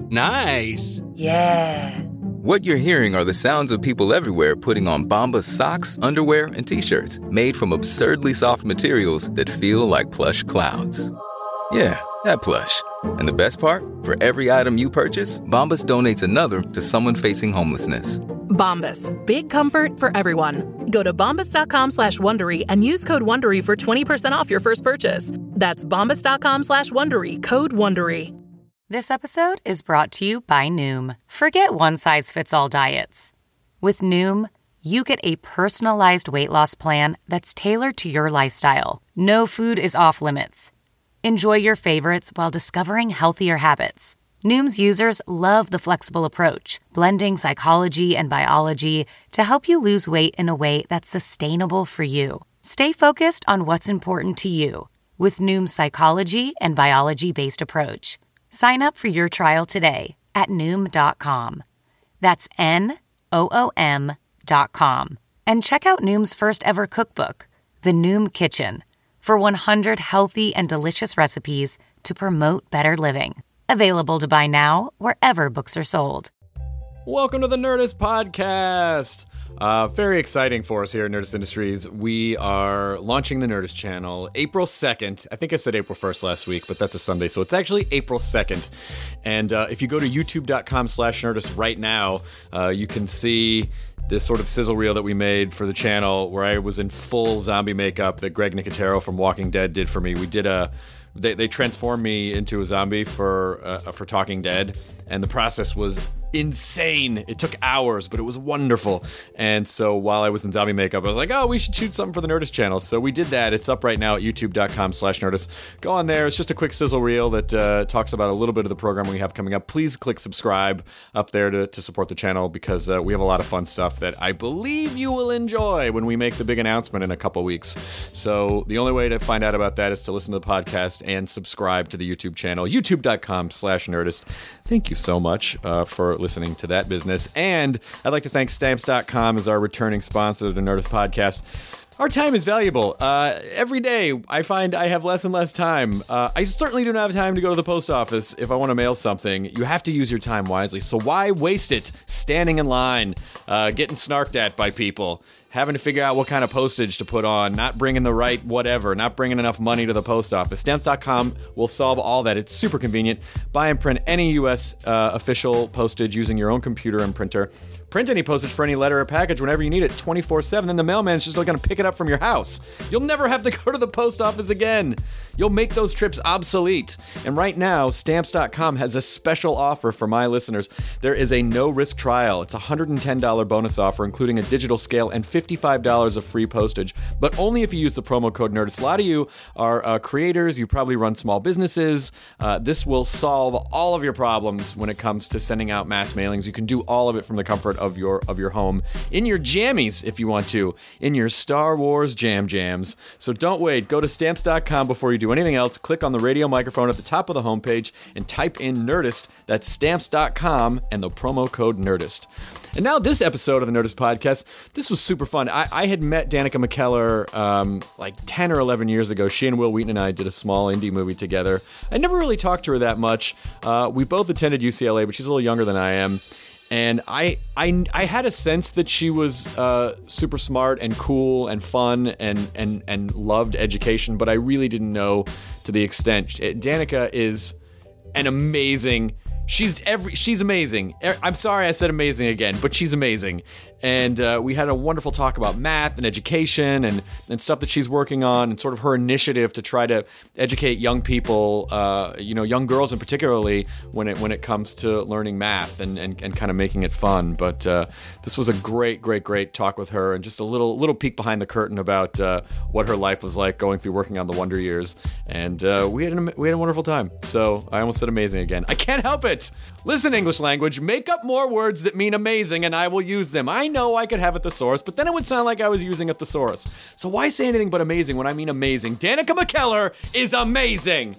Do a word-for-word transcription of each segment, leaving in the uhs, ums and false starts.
Nice. Yeah. What you're hearing are the sounds of people everywhere putting on Bombas socks, underwear, and T-shirts made from absurdly soft materials that feel like plush clouds. Yeah, that plush. And the best part? For every item you purchase, Bombas donates another to someone facing homelessness. Bombas. Big comfort for everyone. Go to bombas.com slash Wondery and use code Wondery for twenty percent off your first purchase. That's bombas.com slash Wondery. Code Wondery. This episode is brought to you by Noom. Forget one-size-fits-all diets. With Noom, you get a personalized weight loss plan that's tailored to your lifestyle. No food is off limits. Enjoy your favorites while discovering healthier habits. Noom's users love the flexible approach, blending psychology and biology to help you lose weight in a way that's sustainable for you. Stay focused on what's important to you with Noom's psychology and biology-based approach. Sign up for your trial today at Noom dot com. That's N O O M dot com. And check out Noom's first ever cookbook, The Noom Kitchen, for one hundred healthy and delicious recipes to promote better living. Available to buy now wherever books are sold. Welcome to the Nerdist Podcast. Uh, very exciting for us here at Nerdist Industries. We are launching the Nerdist channel April second. I think I said April first last week, but that's a Sunday, so it's actually April second. And uh, if you go to youtube.com slash Nerdist right now, uh, you can see this sort of sizzle reel that we made for the channel where I was in full zombie makeup that Greg Nicotero from Walking Dead did for me. We did a... They, they transformed me into a zombie for uh, for Talking Dead, and the process was insane. It took hours, but it was wonderful. And so while I was in zombie makeup, I was like, oh, we should shoot something for the Nerdist channel. So we did that. It's up right now at youtube.com slash Nerdist. Go on there. It's just a quick sizzle reel that uh, talks about a little bit of the programming we have coming up. Please click subscribe up there to, to support the channel because uh, we have a lot of fun stuff that I believe you will enjoy when we make the big announcement in a couple weeks. So the only way to find out about that is to listen to the podcast and subscribe to the YouTube channel, youtube.com slash Nerdist. Thank you so much uh, for listening to that business. And I'd like to thank Stamps dot com as our returning sponsor of the Nerdist Podcast. Our time is valuable. Uh, every day, I find I have less and less time. Uh, I certainly do not have time to go to the post office if I want to mail something. You have to use your time wisely. So why waste it standing in line, uh, getting snarked at by people, having to figure out what kind of postage to put on, not bringing the right whatever, not bringing enough money to the post office. Stamps dot com will solve all that. It's super convenient. Buy and print any U S uh, official postage using your own computer and printer. Print any postage for any letter or package whenever you need it, twenty-four seven. Then the mailman's just going to pick it up from your house. You'll never have to go to the post office again. You'll make those trips obsolete. And right now, Stamps dot com has a special offer for my listeners. There is a no-risk trial. It's a one hundred ten dollars bonus offer, including a digital scale and fifty-five dollars of free postage, but only if you use the promo code Nerdist. A lot of you are uh, creators. You probably run small businesses. Uh, this will solve all of your problems when it comes to sending out mass mailings. You can do all of it from the comfort of your of your home, in your jammies if you want to, in your Star Wars jam jams. So don't wait. Go to Stamps dot com before you do anything else. Click on the radio microphone at the top of the homepage and type in Nerdist. That's Stamps dot com and the promo code Nerdist. And now this episode of the Nerdist Podcast, this was super fun. I, I had met Danica McKellar um, like ten or eleven years ago. She and Will Wheaton and I did a small indie movie together. I never really talked to her that much. Uh, we both attended U C L A, but she's a little younger than I am. And I, I, I had a sense that she was uh, super smart and cool and fun and, and, and loved education, but I really didn't know to the extent. Danica is an amazing... She's every. She's amazing. I'm sorry I said amazing again, but she's amazing. And uh, we had a wonderful talk about math and education and, and stuff that she's working on and sort of her initiative to try to educate young people, uh, you know, young girls in particularly when it when it comes to learning math and, and, and kind of making it fun. But uh, this was a great, great, great talk with her and just a little little peek behind the curtain about uh, what her life was like going through working on the Wonder Years. And uh, we had an, we had a wonderful time. So I almost said amazing again. I can't help it. Listen, English language, make up more words that mean amazing and I will use them. I know I could have a thesaurus, but then it would sound like I was using a thesaurus. So why say anything but amazing when I mean amazing? Danica McKellar is amazing.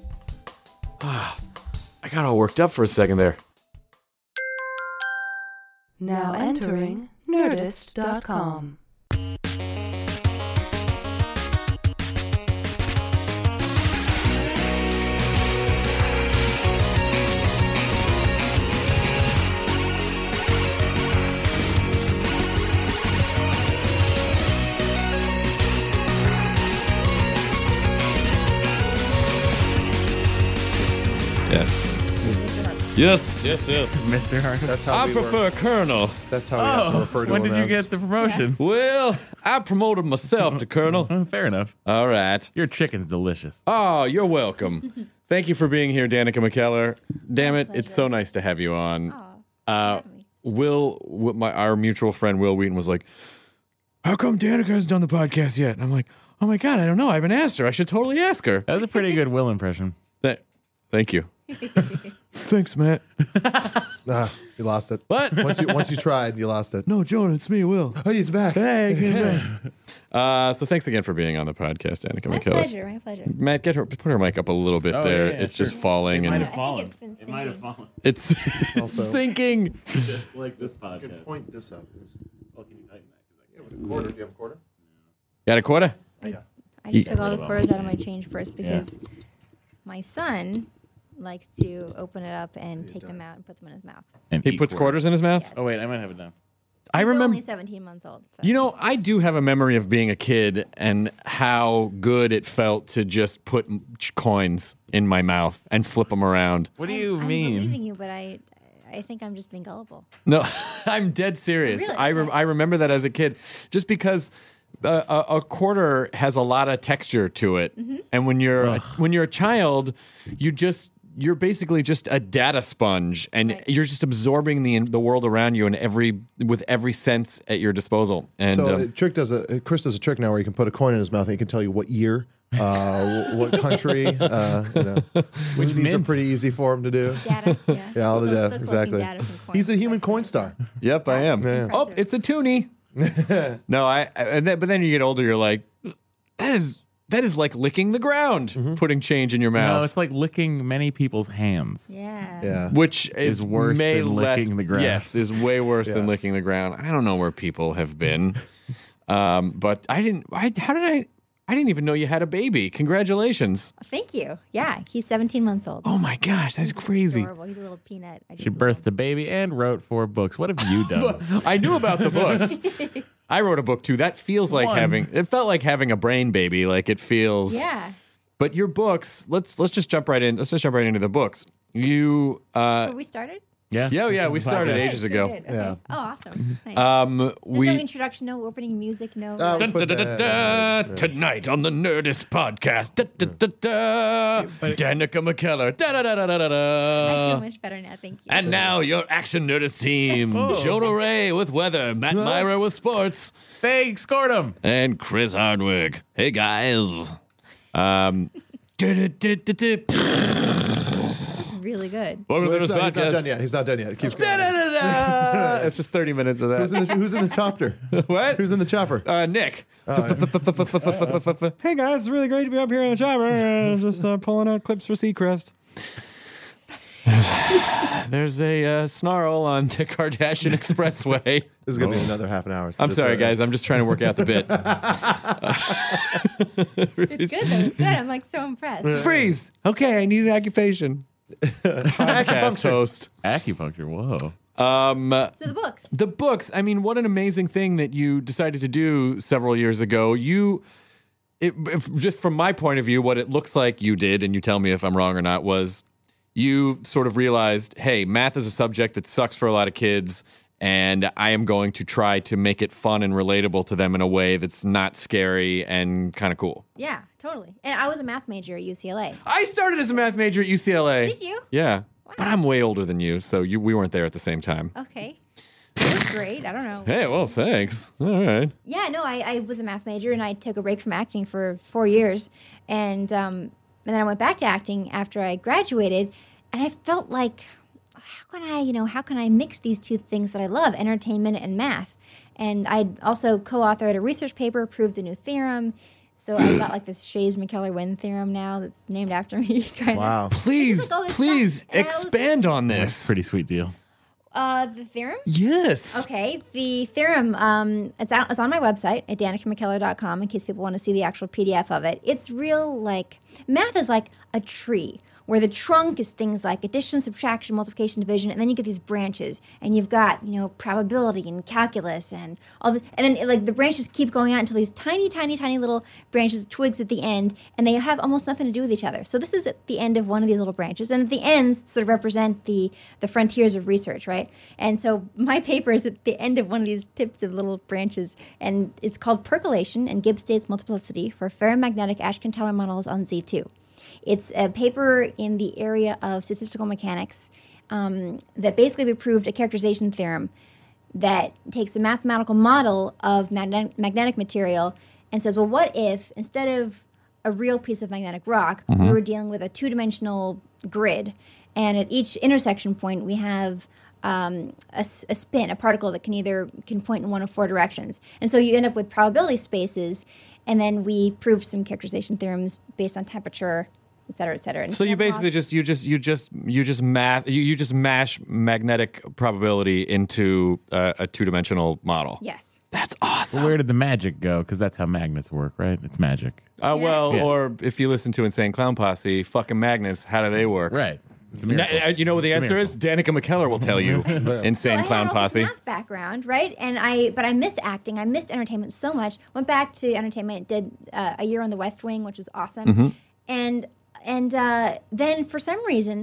I got all worked up for a second there. Now entering Nerdist dot com. Yes, yes, yes. Mister Hartnett. That's how I we prefer were. Colonel. That's how we have to Oh, refer to when him did you as. get the promotion? Well, I promoted myself to Colonel. Oh, fair enough. All right. Your chicken's delicious. Oh, you're welcome. Thank you for being here, Danica McKellar. Damn My it, it's pleasure. so nice to have you on. Oh, Uh, Will, Will- my our mutual friend Will Wheaton was like, "How come Danica hasn't done the podcast yet?" And I'm like, "Oh my god, I don't know. I haven't asked her. I should totally ask her." That was a pretty good Will impression. Th- thank you. Thanks, Matt. Ah, you lost it. What? Once you once you tried, you lost it. No, Jonah, it's me, Will. Oh, he's back. Hey, hey. uh, so thanks again for being on the podcast, Danica my McKellar. pleasure, my pleasure. Matt, get her, put her mic up a little bit Oh, there. yeah, yeah, it's sure. just falling It might and have I fallen. think it's been It might have sinking. fallen. it's Also- sinking. Just like this podcast. Point this up. It's- Oh, can you tighten that? yeah, with a quarter. Do you have a quarter? Got a quarter? I just Ye- took all the quarters out of my change purse because my son likes to open it up and take them out and put them in his mouth. And He eat puts quarters in his mouth? Oh, wait, I might have it down. I He's remember. only seventeen months old. So. You know, I do have a memory of being a kid and how good it felt to just put m- ch- coins in my mouth and flip them around. What do I'm- you I'm mean? believing you, but I, I think I'm just being gullible. No, I'm dead serious. Really? I, rem- I remember that as a kid, just because uh, a, a quarter has a lot of texture to it, Mm-hmm. and when you're a, when you're a child, you just you're basically just a data sponge, and Right. you're just absorbing the the world around you and every with every sense at your disposal. And So um, uh, trick does a Chris does a trick now where you can put a coin in his mouth and he can tell you what year, uh, wh- what country. Uh, you know, which these are mint? pretty easy for him to do. Data, yeah. Yeah, all the Still- data, still collecting exactly. data from coins. He's a human Like- coin star. yep, I am. Yeah. Oh, Impressive. it's a toonie. No, I and then, but then you get older, you're like, that is that is like licking the ground, Mm-hmm. putting change in your mouth. No, it's like licking many people's hands. Yeah. Yeah. Which is, Is worse may than less, licking the ground. Yes, is way worse than Yeah. licking the ground. I don't know where people have been, um, but I didn't. I, how did I? I didn't even know you had a baby. Congratulations! Thank you. Yeah, he's seventeen months old. Oh my gosh, that's crazy. Adorable. He's a little peanut. I just She love birthed a baby and wrote four books. What have you done? I knew about the books. I wrote a book too. That feels like One. having. It felt like having a brain baby. Like it feels. him. Yeah. But your books. Let's let's just jump right in. Let's just jump right into the books. You. Uh, So we started? yeah. yeah, yeah. We started Podcast. ages Good, ago. good, good. Yeah. Okay. Oh, awesome. Nice. Um, There's we. no introduction, no opening music, no. Uh, Dun, Put dun, dun, that- dun, dun. Tonight on the Nerdist podcast, da, da, da, da. Danica McKellar, da, da, da, da, da, da, I feel da. much better now. Thank you. And now your Action Nerdist team: Jonah Ray with weather, Matt Myra with sports, They scored him. and Chris Hardwick. Hey guys. Um. da, da, da, da, da. really good. Welcome Well, to it's this not- he's not podcast. done yet. He's not done yet. It keeps Da, going. da, da, da. It's just thirty minutes of Who's in that. the, who's in the chopper? What? Who's in the chopper? Uh, Nick. Hey guys, it's really great to be up here on the chopper. Uh, just uh, pulling out clips for Seacrest. There's a uh, snarl on the Kardashian Expressway. This is going to be another half an hour. so I'm just, sorry, uh, guys. I'm just trying to work out the bit. It's good though. It's good. I'm like so impressed. Freeze. Okay, I need an occupation. Podcast host. Acupuncture. Whoa. Um, So the books. the books. I mean, what an amazing thing that you decided to do several years ago. You, it, if, just from my point of view, what it looks like you did, and you tell me if I'm wrong or not, was you sort of realized, hey, math is a subject that sucks for a lot of kids, and I am going to try to make it fun and relatable to them in a way that's not scary and kind of cool. Yeah, totally. And I was a math major at U C L A. I started as a math major at U C L A. Did you? Yeah. But I'm way older than you, so you, we weren't there at the same time. Okay. It was great. I don't know. Hey, well, thanks. All right. Yeah, no, I, I was a math major and I took a break from acting for four years. And, um, and then I went back to acting after I graduated. And I felt like, how can I, you know, how can I mix these two things that I love, entertainment and math? And I also co-authored a research paper, proved a new theorem. So I've got like this Shays-McKellar-Wynn theorem now that's named after me. Kind Wow. Please, Look at all this please stuff. And I was- expand on this. Pretty sweet deal. Of. Uh, the theorem? Yes. Okay, the theorem, um, it's, out, it's on my website at danica mckellar dot com in case people want to see the actual P D F of it. It's real, like, math is like a tree where the trunk is things like addition, subtraction, multiplication, division, and then you get these branches, and you've got, you know, probability and calculus and all the, and then like the branches keep going out until these tiny, tiny, tiny little branches, twigs at the end, and they have almost nothing to do with each other. So this is at the end of one of these little branches, and at the ends sort of represent the the frontiers of research, right? And so my paper is at the end of one of these tips of little branches, and it's called Percolation and Gibbs-States Multiplicity for Ferromagnetic Ashkin-Teller Models on Z two. It's a paper in the area of statistical mechanics um, that basically proved a characterization theorem that takes a mathematical model of magne- magnetic material and says, well, what if instead of a real piece of magnetic rock, mm-hmm. we were dealing with a two-dimensional grid, and at each intersection point we have um, a, a spin, a particle that can either can point in one of four directions. And so you end up with probability spaces, and then we proved some characterization theorems based on temperature, et cetera, et cetera. And so you basically just you just you just you just math you, you just mash magnetic probability into uh, a two-dimensional model. Yes. That's awesome. Well, where did the magic go? Because that's how magnets work, right? It's magic. Uh, Yeah. well, Yeah. or if you listen to Insane Clown Posse, fucking magnets, how do they work? Right. It's a Na- miracle. uh, you know what the It's a answer is? Danica McKellar will tell you. Insane So I Clown had all this Posse. math background, right? And I, but I missed acting. I missed entertainment so much. Went back to entertainment. Did uh, a year on The West Wing, which was awesome. Mm-hmm. And and uh, then for some reason,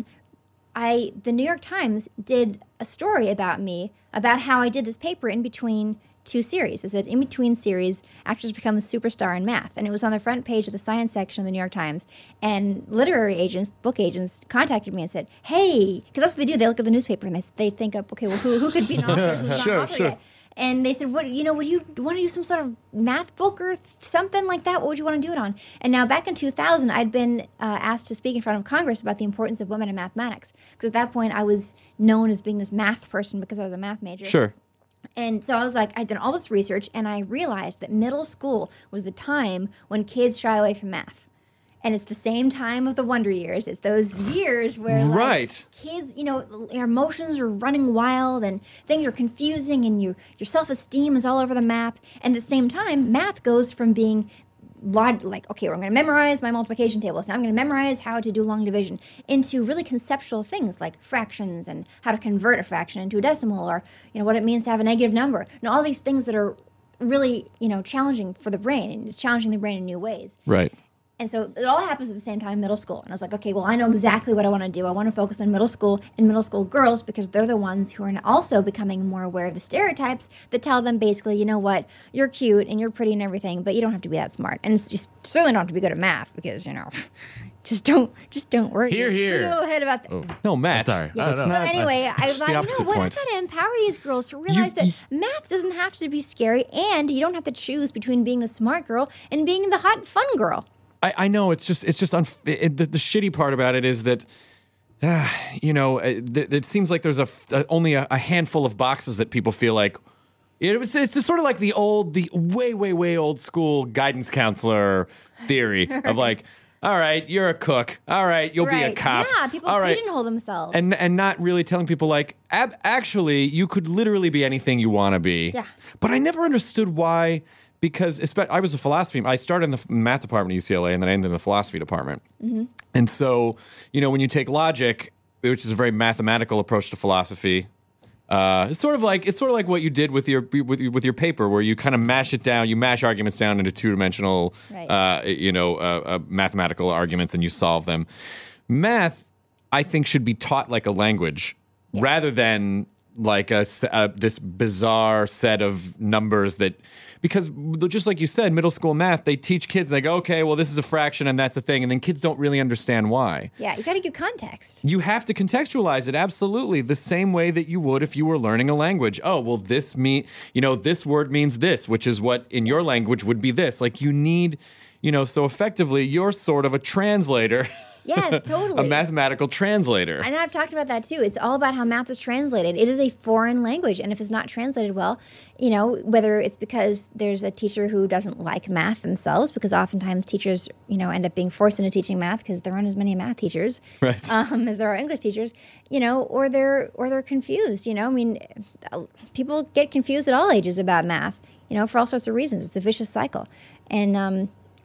I the New York Times did a story about me about how I did this paper in between two series. It said in between series, actors become a superstar in math, and it was on the front page of the science section of the New York Times. And literary agents, book agents, contacted me and said, "Hey," because that's what they do. They look at the newspaper and they they think up, okay, well, who who could be an author? Who's Sure, not an author sure. yet? And they said, "What you know? Would you want to do some sort of math book or th- something like that? What would you want to do it on?" And now, back in two thousand, I'd been uh, asked to speak in front of Congress about the importance of women in mathematics. Because at that point, I was known as being this math person because I was a math major. Sure. And so I was like, I'd done all this research, and I realized that middle school was the time when kids shy away from math. And it's the same time of the Wonder Years. It's those years where like, Right. kids, you know, your emotions are running wild and things are confusing and you, your self-esteem is all over the map. And at the same time, math goes from being log- like, okay, well, I'm going to memorize my multiplication tables. Now I'm going to memorize how to do long division into really conceptual things like fractions and how to convert a fraction into a decimal, or, you know, what it means to have a negative number. And all these things that are really, you know, challenging for the brain, and it's challenging the brain in new ways. Right. And so it all happens at the same time in middle school. And I was like, okay, well, I know exactly what I want to do. I want to focus on middle school and middle school girls because they're the ones who are also becoming more aware of the stereotypes that tell them basically, you know what, you're cute and you're pretty and everything, but you don't have to be that smart. And it's just certainly don't have to be good at math because, you know, just don't just don't worry. Here, here. Pretty little head about that. Oh, No, Matt. sorry. Yeah. I don't So know. anyway, I was the like, you opposite know what? point. I've got to empower these girls to realize that math doesn't have to be scary, and you don't have to choose between being the smart girl and being the hot, fun girl. I, I know it's just it's just unf- it, the, the shitty part about it is that uh, you know it, th- it seems like there's a, f- uh, only a, a handful of boxes that people feel like it was it's just sort of like the old the way way way old school guidance counselor theory of like, all right, you're a cook, all right, you'll be a Right. cop, Yeah, people all right. pigeonhole themselves. and and not really telling people like ab- actually you could literally be anything you want to be. Yeah. But I never understood why, because espe- I was a philosophy. I started in the f- math department at U C L A, and then I ended in the philosophy department. Mm-hmm. And so, you know, when you take logic, which is a very mathematical approach to philosophy, uh, it's sort of like it's sort of like what you did with your with, your- with your paper, where you kind of mash it down, you mash arguments down into two dimensional, Right. uh, you know, uh, uh, mathematical arguments, and you solve them. Math, I think, should be taught like a language rather than like a, s- uh, this bizarre set of numbers that. Because just like you said, middle school math, they teach kids, they go, okay, well, this is a fraction and that's a thing. And then kids don't really understand why. yeah, you got to give context. You have to contextualize it, absolutely, the same way that you would if you were learning a language. Oh, well, this mean, you know, this word means this, which is what in your language would be this. Like you need, you know, so effectively, you're sort of a translator. Yes, totally. A mathematical translator. And I've talked about that too. It's all about how math is translated. It is a foreign language, and if it's not translated well, you know, whether it's because there's a teacher who doesn't like math themselves, because oftentimes teachers, you know, end up being forced into teaching math because there aren't as many math teachers Right. um, as there are English teachers, you know, or they're or they're confused. You know, I mean, uh, people get confused at all ages about math, you know, for all sorts of reasons. It's a vicious cycle, and um,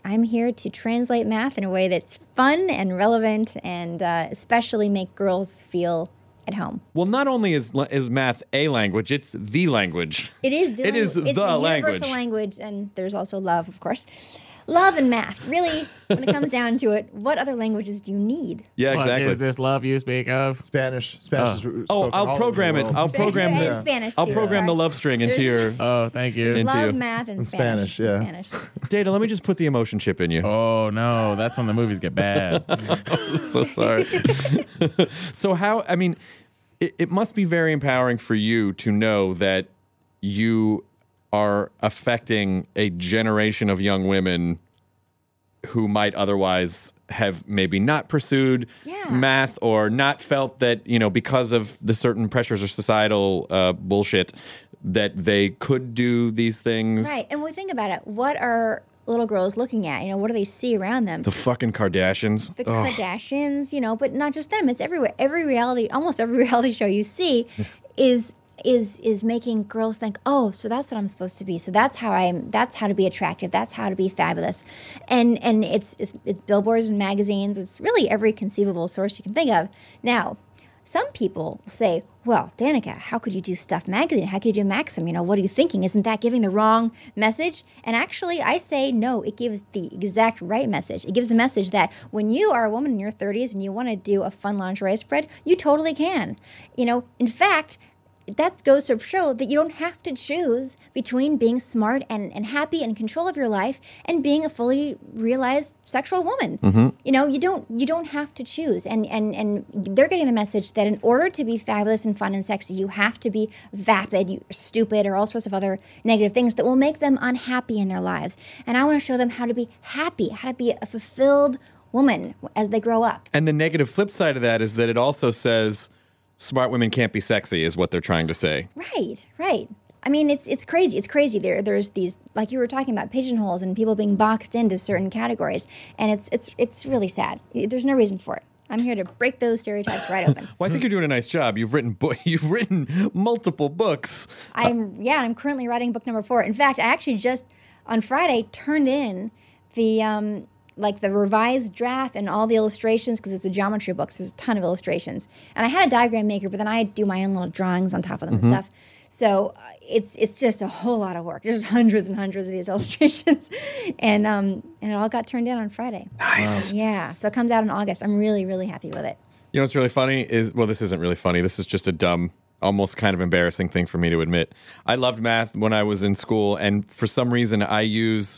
I'm here to translate math in a way that's fun and relevant, and uh, especially make girls feel at home. Well, not only is is math a language, it's the language. It is. The It is it's the the language. universal language, and there's also love, of course. Love and math. Really, when it comes down to it, what other languages do you need? Yeah, What exactly. is this love you speak of? Spanish. Spanish Oh. is Oh, spoken all I'll over program the it. world. I'll program And the Spanish, I'll too, program the sorry. love string into There's- your Oh, thank you. Into Love, you. math, and In Spanish. Spanish, yeah. Spanish. Data. Let me just put the emotion chip in you. Oh no, that's when the movies get bad. So sorry. So how? I mean, it, it must be very empowering for you to know that you are affecting a generation of young women who might otherwise have maybe not pursued Yeah. math or not felt that, you know, because of the certain pressures or societal uh, bullshit that they could do these things. Right. And when we think about it, what are little girls looking at? You know, what do they see around them? The fucking Kardashians. The Ugh. Kardashians, you know, but not just them. It's everywhere. Every reality, almost every reality show you see is is is making girls think, oh, so that's what I'm supposed to be. So that's how I'm. That's how to be attractive. That's how to be fabulous. And and it's it's, it's billboards and magazines. It's really every conceivable source you can think of. Now, some people say, well, Danica, how could you do Stuff Magazine? How could you do Maxim? You know, what are you thinking? Isn't that giving the wrong message? And actually, I say, no, it gives the exact right message. It gives a message that when you are a woman in your thirties and you want to do a fun lingerie spread, you totally can. You know, in fact, that goes to show that you don't have to choose between being smart and, and happy and in control of your life and being a fully realized sexual woman. Mm-hmm. You know, you don't you don't have to choose. And, and and they're getting the message that in order to be fabulous and fun and sexy, you have to be vapid, you stupid, or all sorts of other negative things that will make them unhappy in their lives. And I want to show them how to be happy, how to be a fulfilled woman as they grow up. And the negative flip side of that is that it also says smart women can't be sexy, is what they're trying to say. Right, right. I mean, it's it's crazy. It's crazy. There, there's these, like you were talking about, pigeonholes and people being boxed into certain categories, and it's it's it's really sad. There's no reason for it. I'm here to break those stereotypes right open. Well, I think you're doing a nice job. You've written bo- you've written multiple books. I'm yeah. I'm currently writing book number four. In fact, I actually just on Friday turned in the um like the revised draft and all the illustrations because it's a geometry book. So there's a ton of illustrations, and I had a diagram maker, but then I do my own little drawings on top of them Mm-hmm. and stuff. So uh, it's it's just a whole lot of work. There's hundreds and hundreds of these illustrations, and um and it all got turned in on Friday. Nice. Yeah, so it comes out in August. I'm really really happy with it. You know what's really funny is, well, this isn't really funny. This is just a dumb, almost kind of embarrassing thing for me to admit. I loved math when I was in school, and for some reason I use,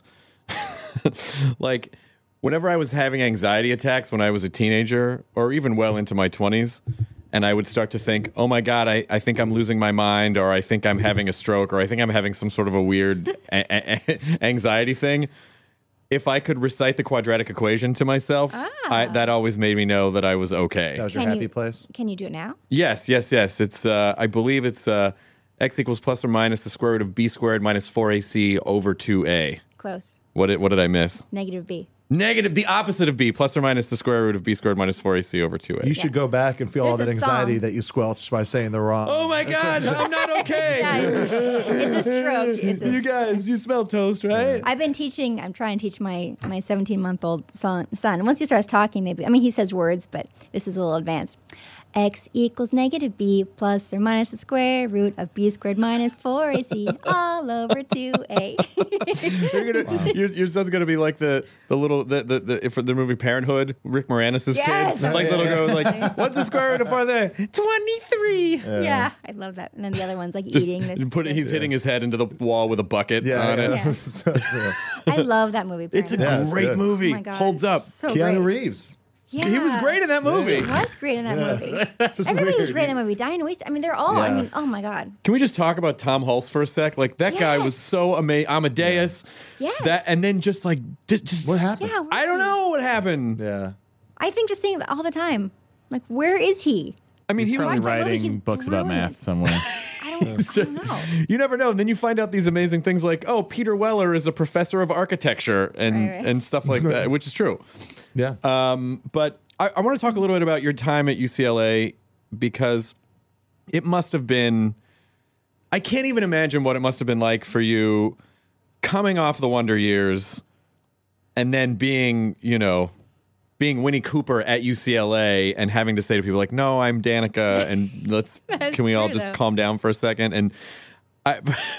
like, whenever I was having anxiety attacks when I was a teenager, or even well into my twenties, and I would start to think, oh my God, I, I think I'm losing my mind, or I think I'm having a stroke, or I think I'm having some sort of a weird a- a- anxiety thing. If I could recite the quadratic equation to myself, I, that always made me know that I was okay. That was your Can happy you- place. Can you do it now? Yes, yes, yes. It's uh, I believe it's uh, x equals plus or minus the square root of b squared minus four a c over two a. Close. What did, what did I miss? Negative B. Negative, the opposite of b, plus or minus the square root of b squared minus four a c over two a. You should go back and feel all that There's a anxiety song. that you squelched by saying the wrong. Oh my God, I'm not okay. Yeah, it's a stroke. It's a, You guys, you smell toast, right? I've been teaching. I'm trying to teach my my seventeen month old son. Son. Once he starts talking, maybe. I mean, he says words, but this is a little advanced. X equals negative b plus or minus the square root of b squared minus four a c all over two a. You're gonna, your, your son's gonna be like the the little the the, the for the movie Parenthood, Rick Moranis' Yes. kid, like little girl, like what's the square root of four there? Twenty-three. Yeah, I love that. And then the other one's like Just eating. That's put it, he's hitting his head into the wall with a bucket Yeah, on it. yeah. Yeah. So true. I love that movie. It's a Yeah, it's great good. movie. Oh my God. Holds up. So Keanu great. Reeves. Yeah. He was great in that movie. He was great in that Yeah. movie. Just Everybody was weird. great in that movie. Diane Weiss. I mean, they're all. I Yeah. mean, oh my God. Can we just talk about Tom Hulse for a sec? Like that guy was Yes. so amazing. Amadeus. Yes. That and then just like just, just What happened? Yeah. where I is don't he? know what happened. Yeah. I think the same all the time. Like, where is he? I mean, He's he was. probably Watch that movie, writing he's books about brilliant. math somewhere. I don't, I don't know. You never know. And then you find out these amazing things like, oh, Peter Weller is a professor of architecture and Right, right. and stuff like that, which is true. Yeah. Um, but I, I want to talk a little bit about your time at U C L A because it must have been. I can't even imagine what it must have been like for you coming off the Wonder Years and then being, you know, being Winnie Cooper at U C L A and having to say to people like, no, I'm Danica, and let's can we all true, just though. calm down for a second? And I,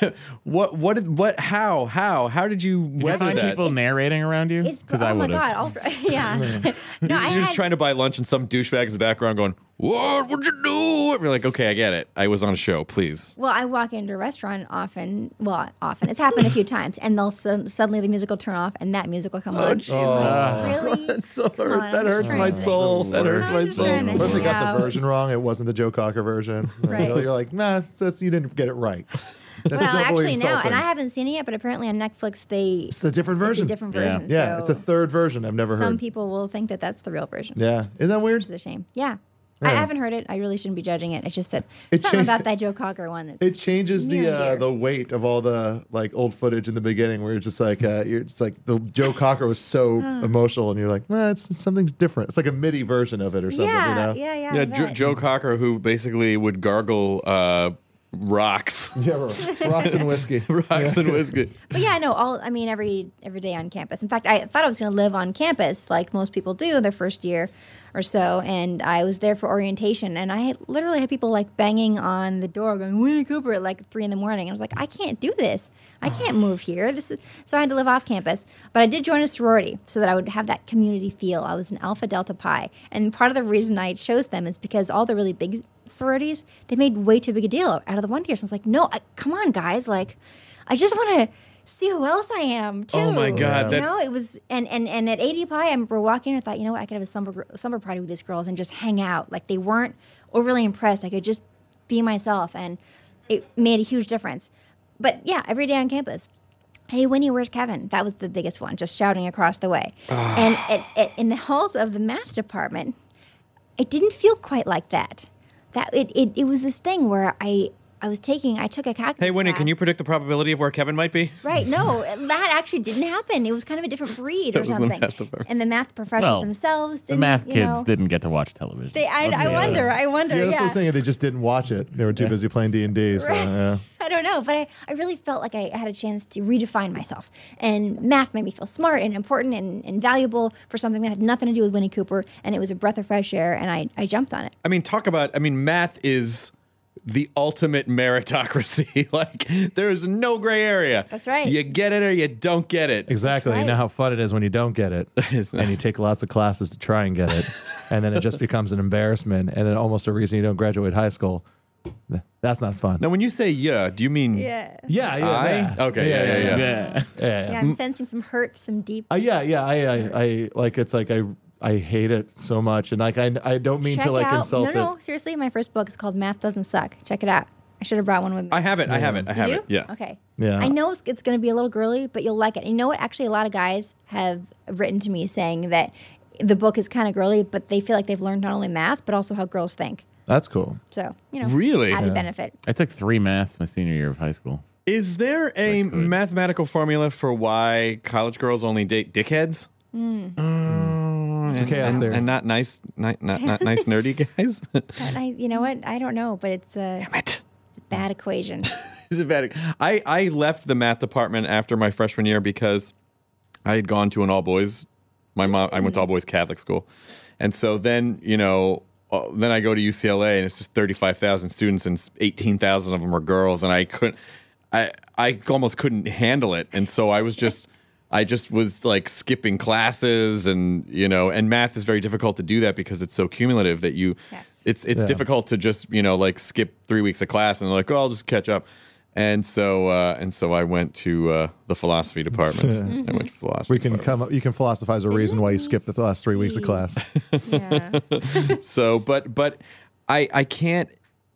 what what did what how how how did you Did you weather find that? people narrating around you? It's Because oh I my would have. god! Also, yeah. no, I You're just had, trying to buy lunch and some douchebags in the background going, what? What'd you do? And you're like, okay, I get it. I was on a show, please. Well, I walk into a restaurant often. Well, often it's happened a few times, and they'll su- suddenly the music will turn off, and that music will come on. Oh. Really? That's so Come hurt. on, That I'm hurts just my trying to- soul. That hurts I'm my just soul. trying to What if they got Yeah. the version wrong? It wasn't the Joe Cocker version. Right. You're like, nah, so it's- you didn't get it right. That's Well, doubly actually, now, insulting. and I haven't seen it yet, but apparently on Netflix they It's the different it's a version. different Yeah. version. Yeah, so it's a third version. I've never some heard. people will think that that's the real version. Yeah, isn't that weird? Which is a shame. Yeah. I Yeah. haven't heard it. I really shouldn't be judging it. It's just that It it's something cha- about that Joe Cocker one. That's It changes near the and uh, dear. the weight of all the like old footage in the beginning, where you're just like, uh, you're just like the Joe Cocker was so emotional, and you're like, nah, it's, it's something's different. It's like a MIDI version of it or something, yeah, you know? yeah, yeah, Yeah, I jo- bet. Joe Cocker, who basically would gargle uh, rocks, Yeah, rocks and whiskey. rocks and whiskey. But yeah, no, all I mean every every day on campus. In fact, I thought I was going to live on campus like most people do their first year or so, and I was there for orientation, and I had literally had people like banging on the door, going Winnie Cooper at like three in the morning. And I was like, I can't do this. I can't move here. This is so I had to live off campus. But I did join a sorority so that I would have that community feel. I was an Alpha Delta Pi, and part of the reason I chose them is because all the really big sororities they made way too big a deal out of the one year. So I was like, no, I, come on, guys, like I just want to see who else I am too. Oh, my God, You that- know, it was and and and at A D Pi, I remember walking in. I thought, you know what, I could have a summer summer party with these girls and just hang out. Like they weren't overly impressed. I could just be myself, and it made a huge difference. But yeah, every day on campus. Hey, Winnie, where's Kevin? That was the biggest one, just shouting across the way. and at, at, in the halls of the math department, it didn't feel quite like that. That it, it, it was this thing where I I was taking I took a calculus Hey, Winnie, class. can you predict the probability of where Kevin might be? Right, no, that actually didn't happen. It was kind of a different breed That or was the something. math department. And the math professors Well, themselves didn't. The math you kids know, didn't get to watch television. They, I, Let's I be wonder. honest. I wonder. Yeah, Yeah, that's what I was thinking. They just didn't watch it. They were too Yeah. busy playing D and D. So, Right. yeah. I don't know, but I, I really felt like I had a chance to redefine myself. And math made me feel smart and important and, and valuable for something that had nothing to do with Winnie Cooper. And it was a breath of fresh air, and I, I jumped on it. I mean, talk about, I mean, math is the ultimate meritocracy. Like, there is no gray area. That's right. You get it or you don't get it. Exactly. That's You know right. how fun it is when you don't get it, and you take lots of classes to try and get it, and then it just becomes an embarrassment and then almost a reason you don't graduate high school. That's not fun. Now, when you say yeah, do you mean Yeah. Yeah, yeah, I? yeah. Okay, yeah, yeah, yeah. Yeah. yeah, yeah. Yeah, I'm sensing some hurt, some deep. Uh, yeah, yeah. I, I, I like. It's like I, I hate it so much, and like I, I don't mean Check to like out. insult no, no, it. seriously, my first book is called Math Doesn't Suck. Check it out. I should have brought one with me. I have it. I have it. I have you it. do? Yeah. Okay. Yeah. I know it's, it's going to be a little girly, but you'll like it. And you know what? Actually, a lot of guys have written to me saying that the book is kind of girly, but they feel like they've learned not only math, but also how girls think. That's cool. So, you know, Really? added Yeah. benefit. I took three maths my senior year of high school. Is there a Like, good. mathematical formula for why college girls only date dickheads? Hmm. Mm, and, chaos and, theory. and not nice, not, not, not nice nerdy guys. But I, you know what? I don't know, but it's a Damn it. bad equation. It's a bad- I, I left the math department after my freshman year because I had gone to an all boys. My mom, I went to all boys Catholic school, and so then you know, uh, then I go to U C L A and it's just thirty-five thousand students and eighteen thousand of them are girls, and I couldn't, I I almost couldn't handle it, and so I was just. I just was like skipping classes, and you know, and math is very difficult to do that because it's so cumulative that you, Yes. it's it's Yeah. difficult to just you know like skip three weeks of class and they're like, oh, I'll just catch up, and so uh, and so I went to uh, the philosophy department. I went to philosophy. We can department. come up. You can philosophize a reason why you skipped the last three weeks of see. class. Yeah. So, but but I I can't.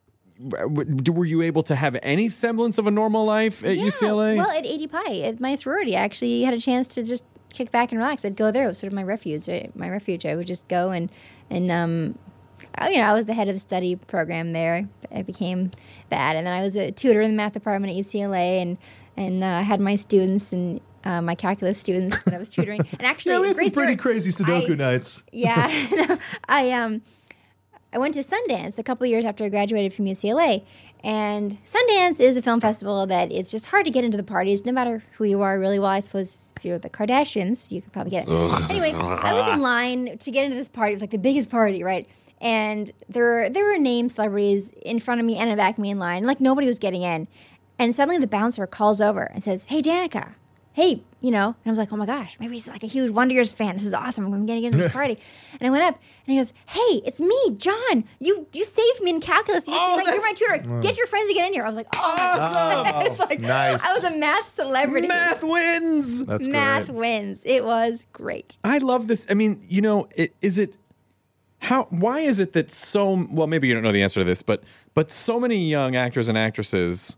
w- Were you able to have any semblance of a normal life at Yeah, U C L A? Well, at A D Pi, at my sorority, I actually had a chance to just kick back and relax. I'd go there. It was sort of my refuge. right? My refuge. I would just go and and um, I- you know, I was the head of the study program there. I became that, and then I was a tutor in the math department at U C L A, and and uh, I had my students and. Uh, my calculus students that I was tutoring, and actually, Yeah, we had some great pretty story. crazy Sudoku I- nights. Yeah, I um, I went to Sundance a couple years after I graduated from U C L A. And Sundance is a film festival that it's just hard to get into the parties, no matter who you are, really. Well, I suppose if you're the Kardashians, you could probably get it. Ugh. Anyway, I was in line to get into this party. It was like the biggest party, right? And there, there were named celebrities in front of me and in back of me in line. Like, nobody was getting in. And suddenly the bouncer calls over and says, "Hey, Danica. Hey," you know. And I was like, oh, my gosh, maybe he's like a huge Wonder Years fan. This is awesome. I'm going to get into this party. And I went up, and he goes, "Hey, it's me, John. You you saved me in calculus. You, Oh, like, you're my tutor. Get your friends to get in here." I was like, oh, Awesome. I was like, Nice. I was a math celebrity. Math wins. That's Math great. wins. It was great. I love this. I mean, you know, it, is it how? Why is it that so? Well, maybe you don't know the answer to this, but but so many young actors and actresses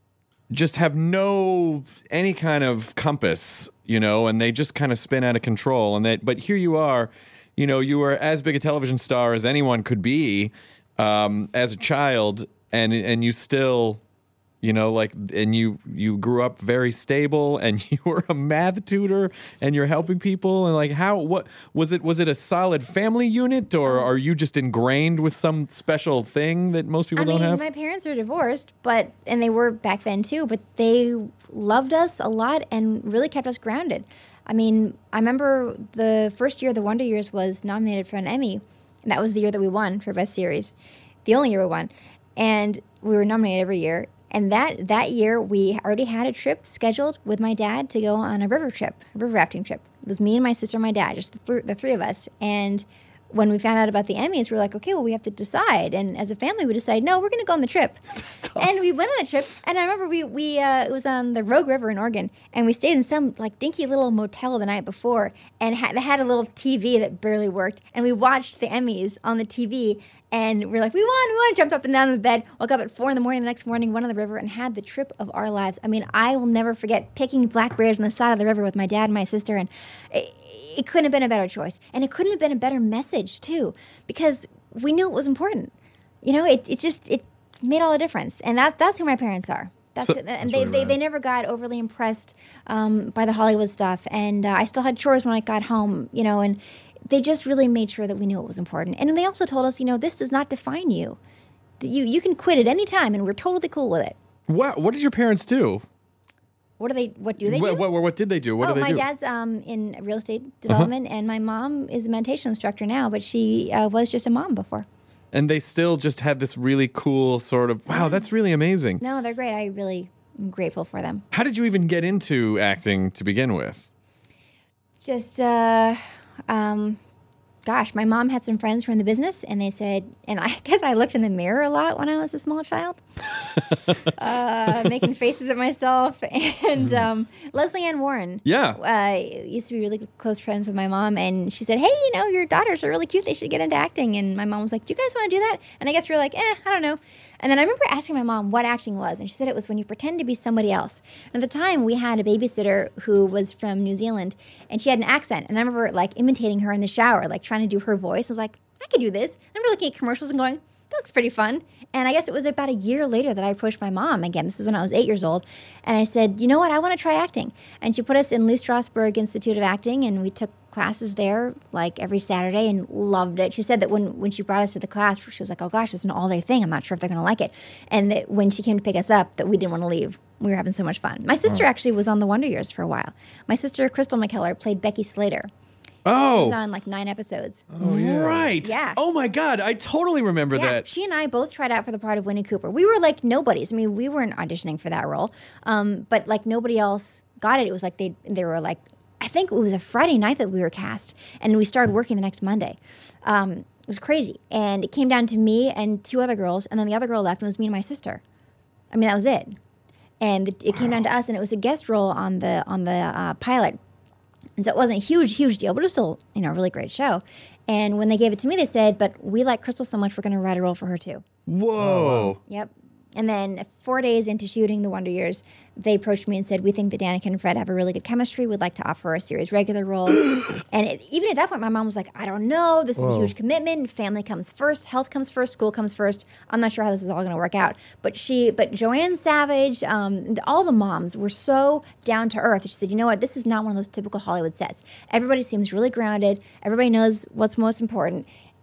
just have no any kind of compass, you know, and they just kind of spin out of control. And that, but here you are, you know, you were as big a television star as anyone could be um, as a child, and and you still. You know, like, and you you grew up very stable, and you were a math tutor, and you're helping people, and like, how, what was it? Was it a solid family unit, or are you just ingrained with some special thing that most people I don't mean, have? my parents are divorced, but and they were back then too. But they loved us a lot and really kept us grounded. I mean, I remember the first year The Wonder Years was nominated for an Emmy, and that was the year that we won for Best Series, the only year we won, and we were nominated every year. And that, that year, we already had a trip scheduled with my dad to go on a river trip, a river rafting trip. It was me and my sister and my dad, just the, th- the three of us. And when we found out about the Emmys, we were like, okay, well, we have to decide. And as a family, we decided, no, we're going to go on the trip. Awesome. And we went on the trip. And I remember we, we uh, it was on the Rogue River in Oregon. And we stayed in some, like, dinky little motel the night before. And ha- they had a little T V that barely worked. And we watched the Emmys on the T V. And we're like, we won, we won. Jumped up and down in the bed, woke up at four in the morning the next morning, went on the river, and had the trip of our lives. I mean, I will never forget picking blackberries on the side of the river with my dad and my sister. And it, it couldn't have been a better choice. And it couldn't have been a better message, too, because we knew it was important. You know, it, it just, it made all the difference. And that, that's who my parents are. That's So- who, and they, they, they never got overly impressed um, by the Hollywood stuff. And uh, I still had chores when I got home, you know, and they just really made sure that we knew it was important. And they also told us, you know, this does not define you. That You you can quit at any time, and we're totally cool with it. What What did your parents do? What do they? What do they what, do? What, what did they do? What oh, do they my do? dad's um, in real estate development, and my mom is a meditation instructor now, but she uh, was just a mom before. And they still just had this really cool sort of, wow, that's really amazing. No, they're great. I really am grateful for them. How did you even get into acting to begin with? Just, uh, um, gosh, my mom had some friends from the business, and they said, and I guess I looked in the mirror a lot when I was a small child, uh, making faces at myself. And um, Leslie Ann Warren, Yeah. uh, used to be really close friends with my mom, and she said, "Hey, you know, your daughters are really cute. They should get into acting." And my mom was like, "Do you guys want to do that?" And I guess we were like, "Eh, I don't know." And then I remember asking my mom what acting was, and she said it was when you pretend to be somebody else. And at the time, we had a babysitter who was from New Zealand, and she had an accent. And I remember like imitating her in the shower, like trying to do her voice. I was like, I could do this. And I remember looking at commercials and going, that looks pretty fun. And I guess it was about a year later that I approached my mom again. This is when I was eight years old. And I said, you know what? I want to try acting. And she put us in Lee Strasberg Institute of Acting, and we took classes there like every Saturday and loved it. She said that when, when she brought us to the class, she was like, oh gosh, it's an all-day thing. I'm not sure if they're going to like it. And that when she came to pick us up, that we didn't want to leave. We were having so much fun. My sister actually was on The Wonder Years for a while. My sister, Crystal McKellar, played Becky Slater. She was Oh, on like nine episodes. right. Yeah. Oh my God, I totally remember Yeah, that. she and I both tried out for the part of Winnie Cooper. We were like nobodies. I mean, we weren't auditioning for that role, um, but like nobody else got it. It was like they they were like, I think it was a Friday night that we were cast, and we started working the next Monday. Um, it was crazy, and it came down to me and two other girls, and then the other girl left, and it was me and my sister. I mean, that was it. And it, it came down to us, and it was a guest role on the on the uh, pilot. And so it wasn't a huge, huge deal, but it was still, you know, a really great show. And when they gave it to me, they said, but we like Crystal so much, we're going to write a role for her too. Whoa. Yep. And then four days into shooting The Wonder Years, they approached me and said, we think that Danica and Fred have a really good chemistry. We'd like to offer her a series regular role. And it, even at that point, my mom was like, I don't know. This is a huge commitment. Family comes first. Health comes first. School comes first. I'm not sure how this is all going to work out. But she, but Joanne Savage, um, all the moms were so down to earth. She said, you know what? This is not one of those typical Hollywood sets. Everybody seems really grounded. Everybody knows what's most important.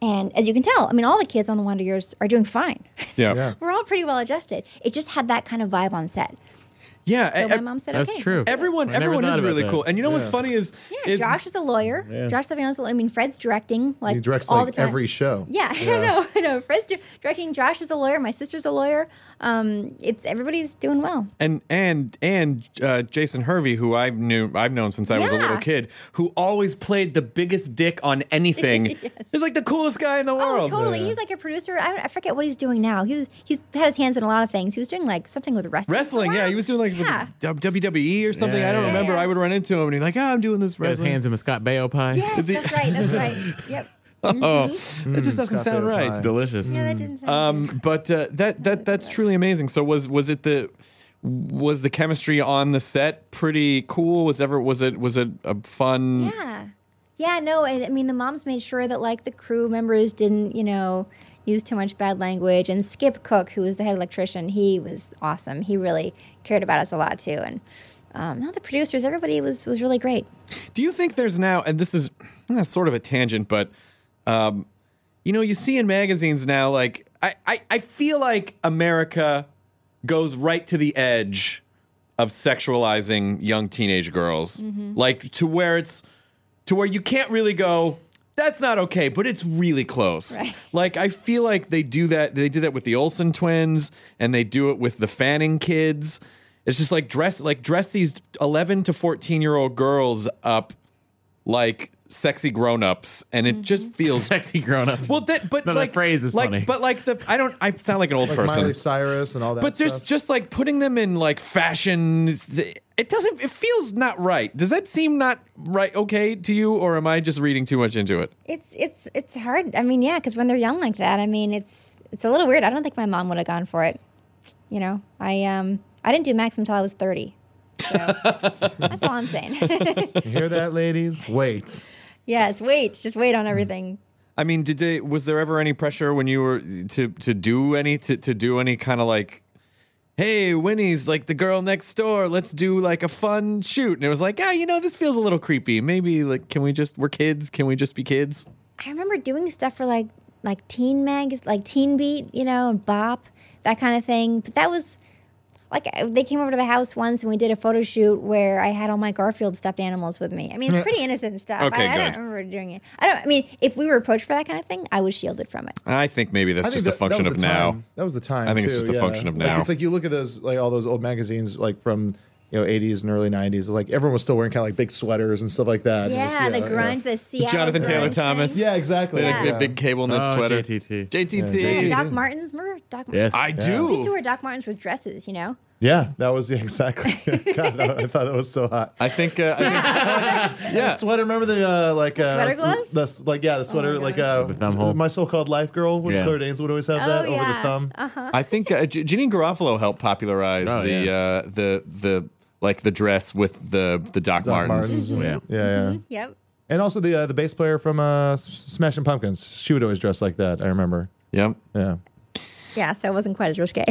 And as you can tell, I mean, all the kids on the Wonder Years are doing fine. Yeah. Yeah. We're all pretty well adjusted. It just had that kind of vibe on set. Yeah. So I- my I- mom said, That's okay. true. let's do it. everyone I never everyone thought is about really that. cool. And you know what's Yeah. funny is, Yeah, is Josh is a lawyer. Yeah. Josh Saviano's, I mean, Fred's directing like He directs all like the time. every show. Yeah, I know, I know. Fred's di- directing. Josh is a lawyer. My sister's a lawyer. Um, it's everybody's doing well. and and and uh, Jason Hervey, who I knew I've known since I was a Yeah. little kid, who always played the biggest dick on anything. Yes. Is like the coolest guy in the Oh, world. totally. He's like a producer. I, don't, I forget what he's doing now. He was he's had his hands in a lot of things. He was doing like something with wrestling. for a Wrestling, yeah, while. he was doing like Yeah. with W W E or something. Yeah, I don't yeah, remember. yeah. I would run into him and he's like, "Oh, I'm doing this Got his wrestling." hands in the Scott Baio pie. Yes, Is he- that's right. That's right. Yep. Oh, that just doesn't Scott sound Baio right. pie. Delicious. Yeah, that didn't sound Um, but uh, that that that's truly amazing. So was was it the was the chemistry on the set pretty cool? Was ever was it was it a fun? Yeah. Yeah, no, I, I mean, the moms made sure that, like, the crew members didn't, you know, use too much bad language. And Skip Cook, who was the head electrician, he was awesome. He really cared about us a lot, too. And um, no, the producers, everybody was, was really great. Do you think there's now, and this is eh, sort of a tangent, but um, you know, you see in magazines now, like I, I I feel like America goes right to the edge of sexualizing young teenage girls, like to where it's to where you can't really go, that's not okay, but it's really close. Right. Like, I feel like they do that. They did that with the Olsen twins, and they do it with the Fanning kids. It's just like dress, like dress these eleven to fourteen year old girls up like sexy grown-ups, and it just feels Sexy grown-ups. well. That, but No, that like phrase is like, funny. But like the, I don't. I sound like an old Like person. Miley Cyrus and all that But stuff. just just like putting them in like fashion, it doesn't. It feels not right. Does that seem not right? Okay to you, or am I just reading too much into it? It's it's it's hard. I mean, yeah, because when they're young like that, I mean, it's it's a little weird. I don't think my mom would have gone for it. You know, I um I didn't do Max until I was thirty. So that's all I'm saying. You hear that, ladies? Wait. Yes, wait, just wait on everything. I mean, did they? Was there ever any pressure when you were to to do any to to do any kind of like, hey, Winnie's like the girl next door. Let's do like a fun shoot, and it was like, ah, you know, this feels a little creepy. Maybe like, can we just? We're kids. Can we just be kids? I remember doing stuff for like like Teen Mag, like Teen Beat, you know, and Bop, that kind of thing. But that was like I- they came over to the house once and we did a photo shoot where I had all my Garfield stuffed animals with me. I mean, it's pretty innocent stuff. Okay, I, I don't good. remember doing it. I don't. I mean, if we were approached for that kind of thing, I was shielded from it. I think maybe that's I think just that- a that function was of the now. time. That was the time. I think it's too, just a yeah. function of Like, now. it's like you look at those, like all those old magazines, like from you know eighties and early nineties. Like everyone was still wearing kind of like big sweaters and stuff like that. It was- Yeah, the grunge, the Seattle Jonathan Taylor grunge Thomas. thing. Yeah, exactly. They Yeah. had a big cable knit Oh, sweater. J T T. J T T. Yeah, J T T. Doc Martens, remember Doc Martens? Yes. I We used to do. wear Doc Martens with dresses, you know? Yeah, that was yeah, exactly. God, I thought that was so hot. I think. Uh, I think yeah. Sweater. Remember the uh, like uh, sweater s- gloves? The, s- like yeah, the sweater God. like uh, The thumb hole. My so-called life girl. When Yeah. Claire Danes would always have Oh, that over the yeah. thumb. I think uh, J- Janine Garofalo helped popularize Oh, the yeah. uh, the the like the dress with the the Doc, Doc Martens. Martens. and- Yeah. yeah, yeah. Yep. And also the uh, the bass player from uh, S- Smashing Pumpkins. She would always dress like that. I remember. Yep. Yeah. Yeah, so it wasn't quite as risque.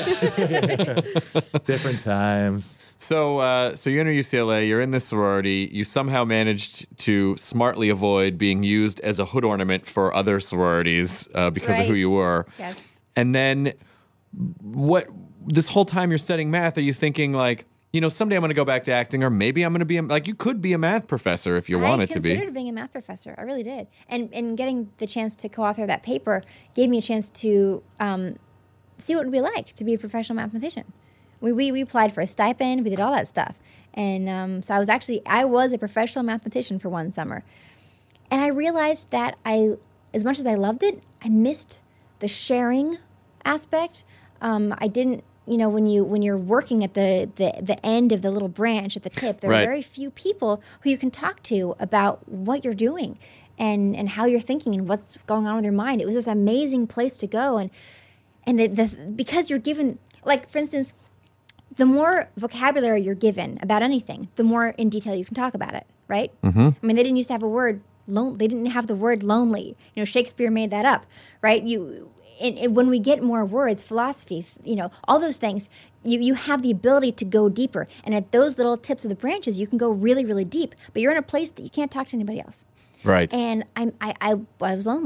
Different times. So uh, so you're in U C L A. You're in this sorority. You somehow managed to smartly avoid being used as a hood ornament for other sororities uh, because of who Right. you were. Yes. And then what? This whole time you're studying math, are you thinking like, you know, someday I'm going to go back to acting, or maybe I'm going to be a, like you could be a math professor if you wanted I to be. considered being a math professor. I really did. And and getting the chance to co-author that paper gave me a chance to um, see what it would be like to be a professional mathematician. We, we, we applied for a stipend. We did all that stuff. And um, so I was actually, I was a professional mathematician for one summer. And I realized that I, as much as I loved it, I missed the sharing aspect. Um, I didn't, you know, when you when you're working at the, the, the end of the little branch at the tip, there Right. are very few people who you can talk to about what you're doing and, and how you're thinking and what's going on with your mind. It was this amazing place to go, and and the, the because you're given, like for instance, the more vocabulary you're given about anything, the more in detail you can talk about it, right? Mm-hmm. I mean, they didn't used to have a word lone. They didn't have the word lonely. You know, Shakespeare made that up, right? You. And, and when we get more words, philosophy, you know, all those things, you, you have the ability to go deeper. And at those little tips of the branches, you can go really, really deep. But you're in a place that you can't talk to anybody else. Right. And I'm, I, I, I was lonely.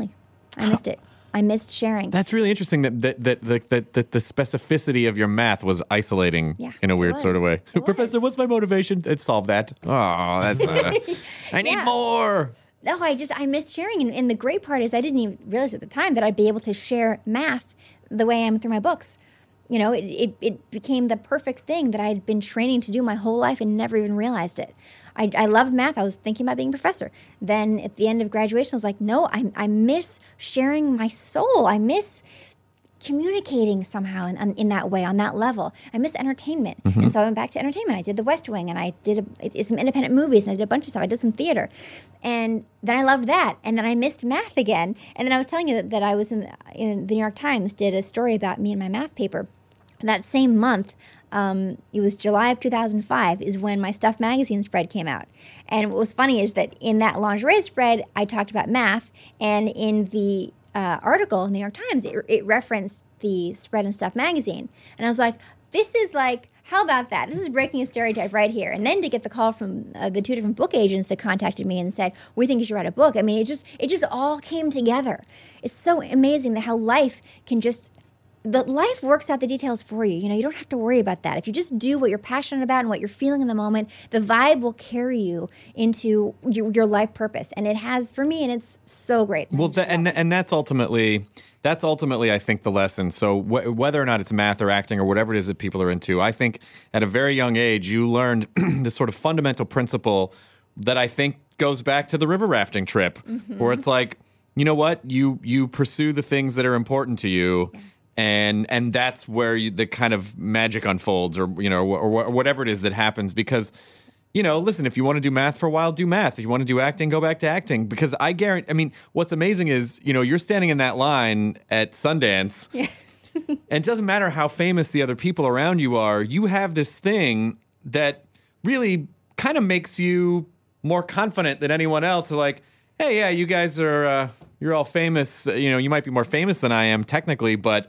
I missed it. I missed sharing. That's really interesting that that that that, that, that the specificity of your math was isolating Yeah, in a it weird was. sort of way. It Professor, was. what's my motivation? It solved that. Oh, that's not. A, I need Yeah. more. No, I just I missed sharing, and, and the great part is I didn't even realize at the time that I'd be able to share math the way I am through my books. You know, it, it, it became the perfect thing that I'd been training to do my whole life and never even realized it. I, I loved math. I was thinking about being a professor. Then at the end of graduation, I was like, no, I, I miss sharing my soul. I miss communicating somehow in, in that way, on that level. I miss entertainment. Mm-hmm. And so I went back to entertainment. I did The West Wing, and I did a, some independent movies, and I did a bunch of stuff. I did some theater. And then I loved that. And then I missed math again. And then I was telling you that, that I was in, in the New York Times, did a story about me and my math paper. That same month, um, it was July of two thousand five, is when my Stuff magazine spread came out. And what was funny is that in that lingerie spread, I talked about math, and in the uh, article in the New York Times, it, it referenced the spread in Stuff magazine. And I was like, this is like, how about that? This is breaking a stereotype right here. And then to get the call from uh, the two different book agents that contacted me and said, we think you should write a book. I mean, it just it just all came together. It's so amazing that how life can just... The life works out the details for you. You know, you don't have to worry about that. If you just do what you're passionate about and what you're feeling in the moment, the vibe will carry you into your, your life purpose. And it has for me, and it's so great. Well, th- and and that's ultimately that's ultimately I think the lesson. So wh- whether or not it's math or acting or whatever it is that people are into, I think at a very young age you learned this sort of fundamental principle that I think goes back to the river rafting trip, mm-hmm. where it's like, you know what, you you pursue the things that are important to you. Yeah. And and that's where you, the kind of magic unfolds, or you know, or, or whatever it is that happens. Because, you know, listen, if you want to do math for a while, do math. If you want to do acting, go back to acting. Because I guarantee, I mean, what's amazing is, you know, you're standing in that line at Sundance, yeah. and it doesn't matter how famous the other people around you are. You have this thing that really kind of makes you more confident than anyone else. Like, hey, yeah, you guys are, uh, you're all famous. You know, you might be more famous than I am technically, but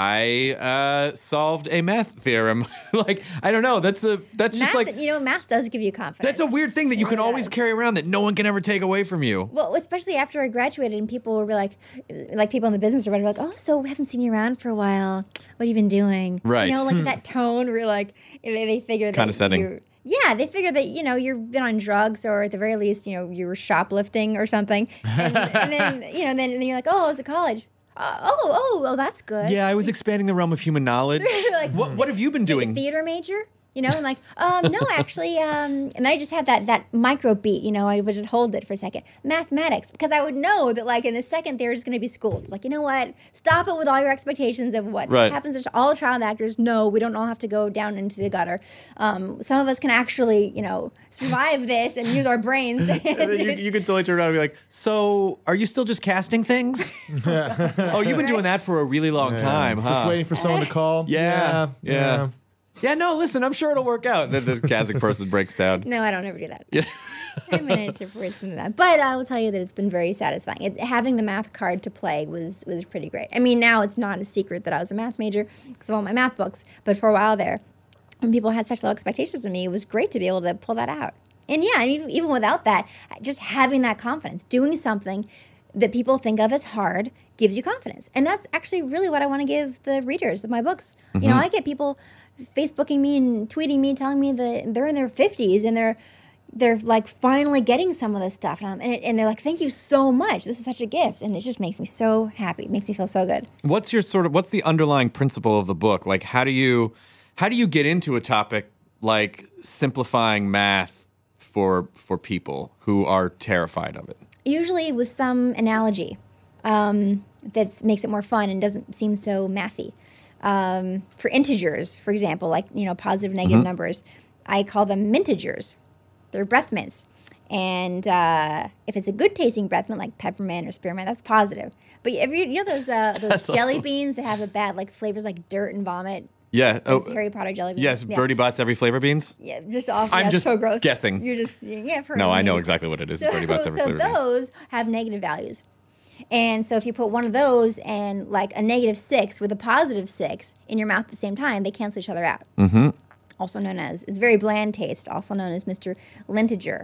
I uh, solved a math theorem. Like, I don't know. That's a that's math, just like, you know, math does give you confidence. that's a weird thing that you It can really always does. carry around that no one can ever take away from you. Well, especially after I graduated and people were like, like people in the business are like, oh, so we haven't seen you around for a while. What have you been doing? Right. You know, like that tone where like they, they figure that Condescending. you're- Yeah, they figure that, you know, you've been on drugs, or at the very least, you know, you were shoplifting or something. And, and then, you know, and then, and then you're like, oh, I was at college. Uh, oh, oh, oh, that's good. Yeah, I was expanding the realm of human knowledge. Like, what what have you been Like a doing? theater major? You know, I'm like, um, no, actually, um, and then I just had that that micro beat, you know, I would just hold it for a second. Mathematics, because I would know that, like, in a second, they're just going to be schooled. Like, you know what? Stop it with all your expectations of what Right. happens to all child actors. No, we don't all have to go down into the gutter. Um, some of us can actually, you know, survive this and use our brains. And then you, you could totally turn around and be like, so are you still just casting things? Oh, you've been doing that for a really long time, huh? Just waiting for someone to call. Yeah, yeah. Yeah, no, listen, I'm sure it'll work out. Then the casting person breaks down. No, I don't ever do that. Yeah. I'm an answer for some of that. But I will tell you that it's been very satisfying. It, having the math card to play was was pretty great. I mean, now it's not a secret that I was a math major because of all my math books. But for a while there, when people had such low expectations of me, it was great to be able to pull that out. And yeah, and even, even without that, just having that confidence, doing something that people think of as hard gives you confidence. And that's actually really what I want to give the readers of my books. Mm-hmm. You know, I get people Facebooking me and tweeting me, telling me that they're in their fifties and they're they're like finally getting some of this stuff, and, I'm, and, it, and they're like, "Thank you so much. This is such a gift," and it just makes me so happy. It makes me feel so good. What's your sort of what's the underlying principle of the book? Like, how do you how do you get into a topic like simplifying math for for people who are terrified of it? Usually with some analogy um, that makes it more fun and doesn't seem so mathy. Um, for integers, for example, like, you know, positive, negative Mm-hmm. numbers, I call them mintegers. They're breath mints. And uh, if it's a good tasting breath mint, like peppermint or spearmint, that's positive. But if you, you know those uh, those jelly awesome. beans that have a bad, like, flavors like dirt and vomit? Yeah. Those Oh, Harry Potter jelly beans. yes. Yeah. Birdie Bots every flavor beans. Yeah, just awful. I'm yeah, just so gross. guessing. You're just, yeah. For No, I know maybe. exactly what it is. So, Birdie Bots every so flavor beans. those have negative values. And so if you put one of those and like a negative six with a positive six in your mouth at the same time, they cancel each other out. Mm-hmm. Also known as, it's very bland taste, also known as Mister Lintager.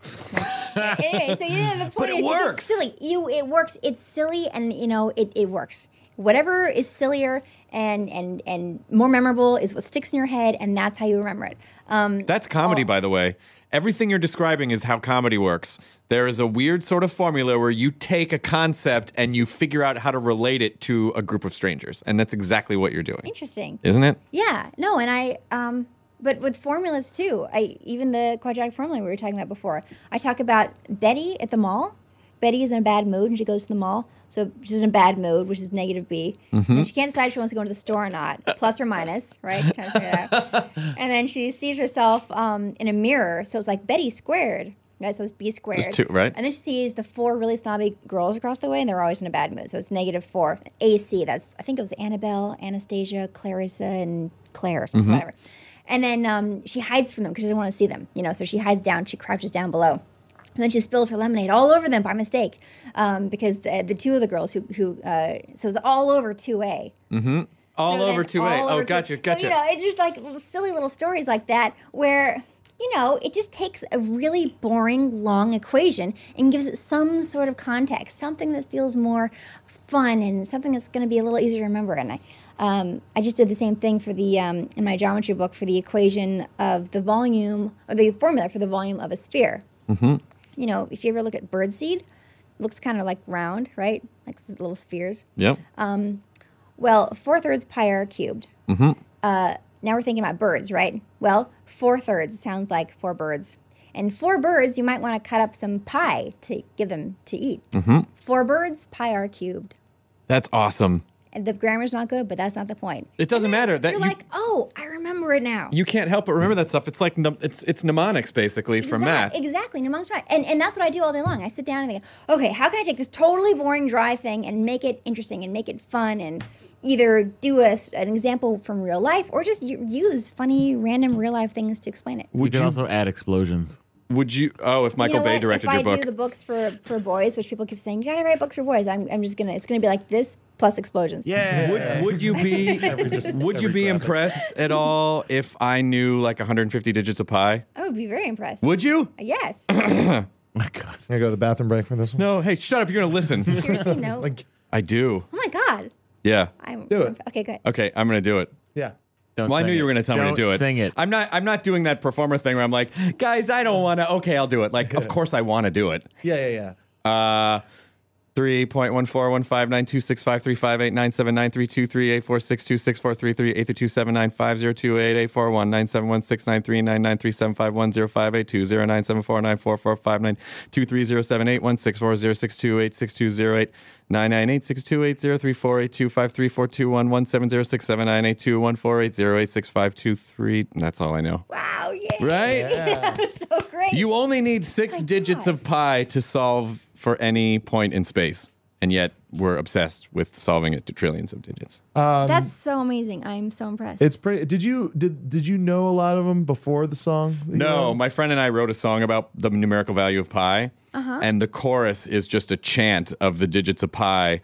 Anyway, so yeah, the point But it is, works. It's silly. You, it works. It's silly, and you know, it, it works. Whatever is sillier and and and more memorable is what sticks in your head, and that's how you remember it. Um, That's comedy, oh. by the way. Everything you're describing is how comedy works. There is a weird sort of formula where you take a concept and you figure out how to relate it to a group of strangers, and that's exactly what you're doing, Interesting. isn't it? Yeah. No, and I um but with formulas too. I even the quadratic formula we were talking about before. I talk about Betty at the mall. Betty is in a bad mood and she goes to the mall. So she's in a bad mood, which is negative B. Mm-hmm. And she can't decide if she wants to go into the store or not, plus or minus, right? Trying to figure it out. And then she sees herself um, in a mirror. So it's like Betty squared. Right, so it's B squared. There's two, right? And then she sees the four really snobby girls across the way, and they're always in a bad mood. So it's negative four. A C, that's, I think it was Annabelle, Anastasia, Clarissa, and Claire, or something, Mm-hmm. whatever. And then um, she hides from them because she doesn't want to see them. You know, so she hides down, she crouches down below. And then she spills her lemonade all over them by mistake um, because the, the two of the girls who, who uh, so it's all over two A. Mm-hmm. All So over then two A. all Oh, over gotcha, two- gotcha. So, you know, it's just like little silly little stories like that where, you know, it just takes a really boring, long equation and gives it some sort of context, something that feels more fun and something that's going to be a little easier to remember. And I, um, I just did the same thing for the um, in my geometry book for the equation of the volume, or the formula for the volume of a sphere. Mm-hmm. You know, if you ever look at birdseed, it looks kind of like round, right? Like little spheres. Yep. Um, well, four thirds pi r cubed. Mm-hmm. Uh, now we're thinking about birds, right? Well, four thirds sounds like four birds. And four birds, you might want to cut up some pie to give them to eat. Mm-hmm. Four birds, pi r cubed. That's awesome. And the grammar's not good, but that's not the point. It doesn't And then matter. That you're you, like, oh, I remember it now. you can't help but remember that stuff. It's like num- it's it's mnemonics basically for Exact- math. Exactly, mnemonics math. And, and that's what I do all day long. I sit down and think, okay, how can I take this totally boring, dry thing and make it interesting and make it fun and either do a, s- an example from real life or just u- use funny, random real life things to explain it. We Would could you? also add explosions. Would you? Oh, if Michael you know Bay what? directed if your I book. do the books for, for boys, which people keep saying, you gotta write books for boys, I'm, I'm just gonna, it's gonna be like this plus explosions. Yeah. Would, would you be just- would you every be graphic. impressed at all if I knew like one hundred fifty digits of pi? I would be very impressed. Would you? Yes. Oh my God. Can I go to the bathroom break for this one? No. Hey, shut up! You're gonna listen. Seriously, no. Like, I do. Oh my God. Yeah. I'm, Do it. Okay, good. Okay, I'm gonna do it. yeah. Don't Well, I sing knew it. you were going to tell me to Don't do it. Sing it. I'm not. I'm not doing that performer thing where I'm like, guys, I don't want to. Okay, I'll do it. Like, of course I want to do it. Yeah, yeah, yeah. Uh, three point one four one five nine two six five three five eight nine seven nine three two three eight four six two six four three three eight two seven nine five zero two eight eight four one nine seven one six nine three nine nine three seven five one zero five eight two zero nine seven four nine four four five nine two three zero seven eight one six four zero six two eight six two zero eight nine nine eight six two eight zero three four eight two five three four two one one seven zero six seven nine eight two one four eight zero eight six five two three. That's all I know. Wow, yay. Right? That's so great. You only need six My digits God. of pi to solve for any point in space. And yet we're obsessed with solving it to trillions of digits. That's so amazing. I'm so impressed. It's pretty. Did you did did you know a lot of them before the song? that you No, wrote? my friend and I wrote a song about the numerical value of pi. Uh-huh. And the chorus is just a chant of the digits of pi.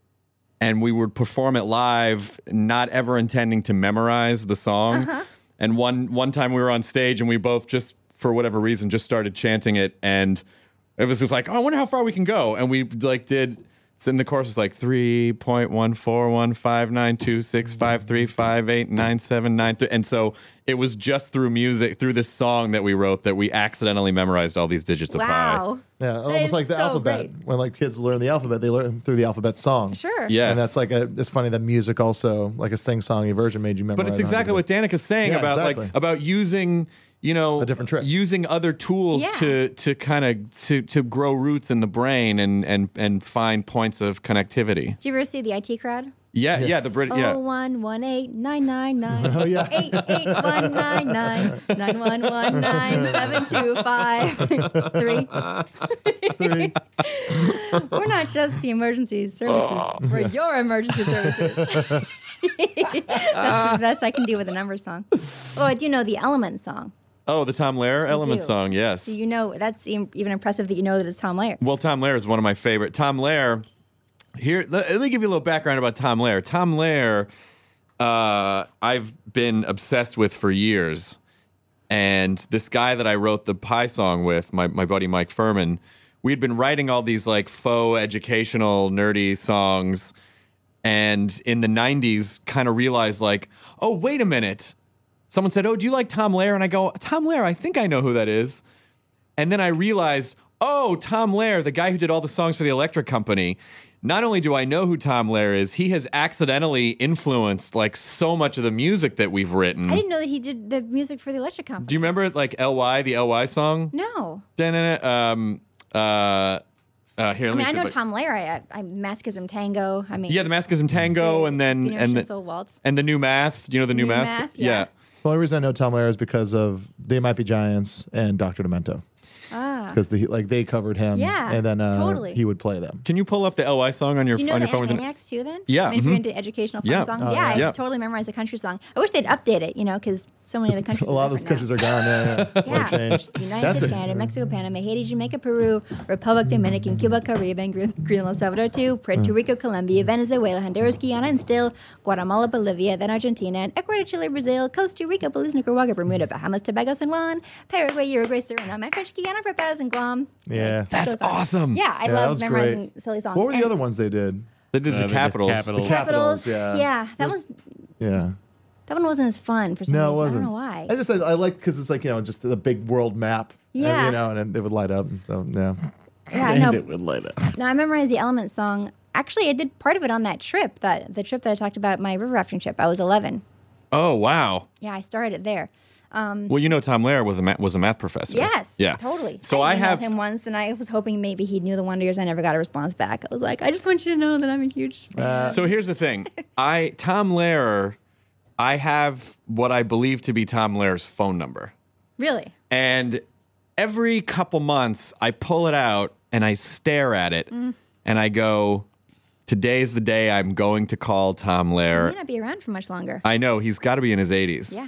And we would perform it live, not ever intending to memorize the song. Uh-huh. And one one time we were on stage and we both just, for whatever reason, just started chanting it. And it was just like, oh, I wonder how far we can go. And we like did. So in the chorus is like three point one four one five nine two six five three five eight nine seven nine three, and so it was just through music, through this song that we wrote, that we accidentally memorized all these digits of pi. wow. Yeah, is almost like the so alphabet. great. When like kids learn the alphabet, they learn through the alphabet song. Sure. Yes. And that's like a. It's funny that music also, like a sing-songy version, made you memorize. But it's exactly what Danica's saying Yeah, about exactly. like about using, you know, A different trick. using other tools Yeah. to to kind of to to grow roots in the brain and and and find points of connectivity. Do you ever see the I T crowd? Yeah, Yes. yeah, the Brit, Oh yeah. one one eight nine nine nine. Oh, yeah. Eight eight one nine nine nine one one nine seven two five three. Three. We're not just the emergency services. We're your emergency services. That's the best I can do with a number song. Oh, I do know the Element song. Oh, the Tom Lehrer Element do. song, yes. So you know that's e- even impressive that you know that it's Tom Lehrer. Well, Tom Lehrer is one of my favorite. Tom Lehrer, here, let, let me give you a little background about Tom Lehrer. Tom Lehrer, uh, I've been obsessed with for years. and this guy that I wrote the Pie song with, my my buddy Mike Furman, we had been writing all these like faux educational nerdy songs, and in the nineties, kind of realized like, oh wait a minute. Someone said, oh, do you like Tom Lehrer? And I go, Tom Lehrer, I think I know who that is. And then I realized, oh, Tom Lehrer, the guy who did all the songs for the Electric Company. Not only do I know who Tom Lehrer is, he has accidentally influenced like so much of the music that we've written. I didn't know that he did the music for the Electric Company. Do you remember like L Y, the L Y song? No. Da-na-na, Um, uh, uh, here, let I mean, me I see know if I- Tom Lehrer. I, I Masochism Tango. I mean, Yeah, the Masochism Tango, the and then Wiener and the, Schnitzel Waltz. and the New Math. Do you know the New, New Math? Math, yeah. The only reason I know Tom Lehrer is because of They Might Be Giants and Doctor Demento. Ah. Because the, like they covered him, Yeah, and then uh, totally. he would play them. Can you pull up the L Y song on your Do you know on the your phone? with the- Animaniacs too? Then Yeah, I mean, if you're mhm. into educational fun Yeah. songs, Oh, yeah, yeah. I totally memorized the country song. I wish they'd update it, you know, because so many of the countries. A lot of those countries are gone. Yeah, yeah. Yeah, Or changed. United That's States, it. Canada, Mexico, Panama, Haiti, Jamaica, Peru, Republic Dominican, Cuba, Caribbean, Gre- Greenland, El Salvador, too, Puerto Rico, Colombia, Venezuela, Honduras, Guyana, and still Guatemala, Bolivia, then Argentina, and Ecuador, Chile, Brazil, Costa Rica, Belize, Nicaragua, Bermuda, Bahamas, Tobago, San Juan, Paraguay, Uruguay, Suriname, French Guiana, Barbados, and Guam. Yeah. That's Goes on. awesome. Yeah, I Yeah, that love was memorizing silly songs. What were the And other ones they did? They did Uh, the they did Capitals. Capitals. Capitals, yeah. Yeah, that one's Yeah. that one wasn't as fun for some No, it reason. wasn't. I don't know why. I just I, I like because it's like you know just the big world map. and, Yeah. you know, and it, it would light up. So yeah. yeah, And no. it would light up. No, I memorized the Element song. Actually, I did part of it on that trip. That the trip that I talked about, my river rafting trip. I was eleven. Oh wow. Yeah, I started it there. Um, Well, you know Tom Lehrer was a ma- was a math professor. yes, Yeah. totally. So I, emailed have him once, and I was hoping maybe he knew the Wonder Years. I never got a response back. I was like, I just want you to know that I'm a huge fan. So here's the thing. I Tom Lehrer, I have what I believe to be Tom Lehrer's phone number. Really? And every couple months I pull it out and I stare at it Mm. and I go, today's the day I'm going to call Tom He Lehrer. may not be around for much longer. I know he's got to be in his eighties. yeah.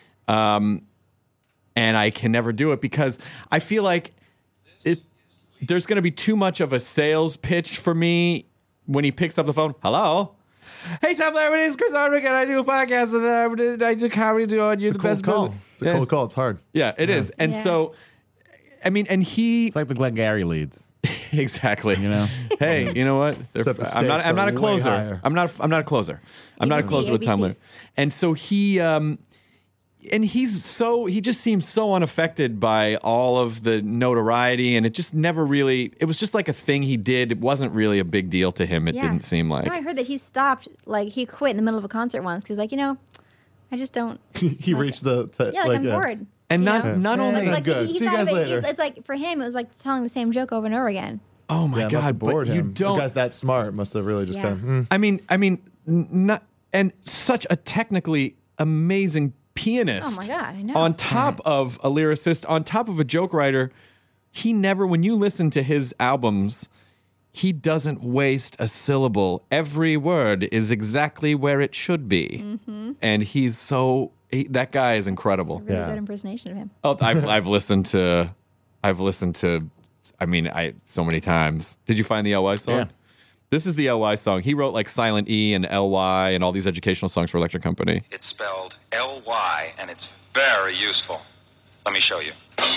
And I can never do it because I feel like it, there's going to be too much of a sales pitch for me when he picks up the phone. Hello? Hey, Tom Lehrer, my name is Chris Hardwick, and I do a podcast, and I do comedy on You're It's a the cold best call. person. It's a Yeah. cold call. It's hard. Yeah, it is. And Yeah. so, I mean, and he It's like the Glengarry leads. exactly. You know? Hey, you know what? They're- Except the I'm not. stakes I'm not a are way closer. higher. I'm not. I'm not a closer. I'm not a A B C, closer with Tom A B C. Lehrer. And so he, um, and he's so he just seems so unaffected by all of the notoriety, and it just never really. It was just like a thing he did. It wasn't really a big deal to him. It Yeah. didn't seem like. No, I heard that he stopped. Like he quit in the middle of a concert once because, like, you know, I just don't. he reached the t- Yeah, like, I'm uh, bored. And you not know? not Yeah. only. Yeah. Like, good. He, he See you thought guys of it- later. It's, it's like for him, it was like telling the same joke over and over again. Oh my Yeah, it must God! have bored But you him. don't. The guy's that smart must have really just Yeah. kind of. mm. I mean, I mean, n- not and such a technically amazing pianist. Oh my God, I know. On top of a lyricist, on top of a joke writer, he never. When you listen to his albums, he doesn't waste a syllable. Every word is exactly where it should be, Mm-hmm. and he's so. He, that guy is incredible. Really Yeah. good impersonation of him. Oh, I've I've listened to, I've listened to, I mean, I so many times. Did you find the L Y song? Yeah. This is the L Y song. He wrote like Silent E and L Y and all these educational songs for Electric Company. It's spelled L Y, and it's very useful. Let me show you.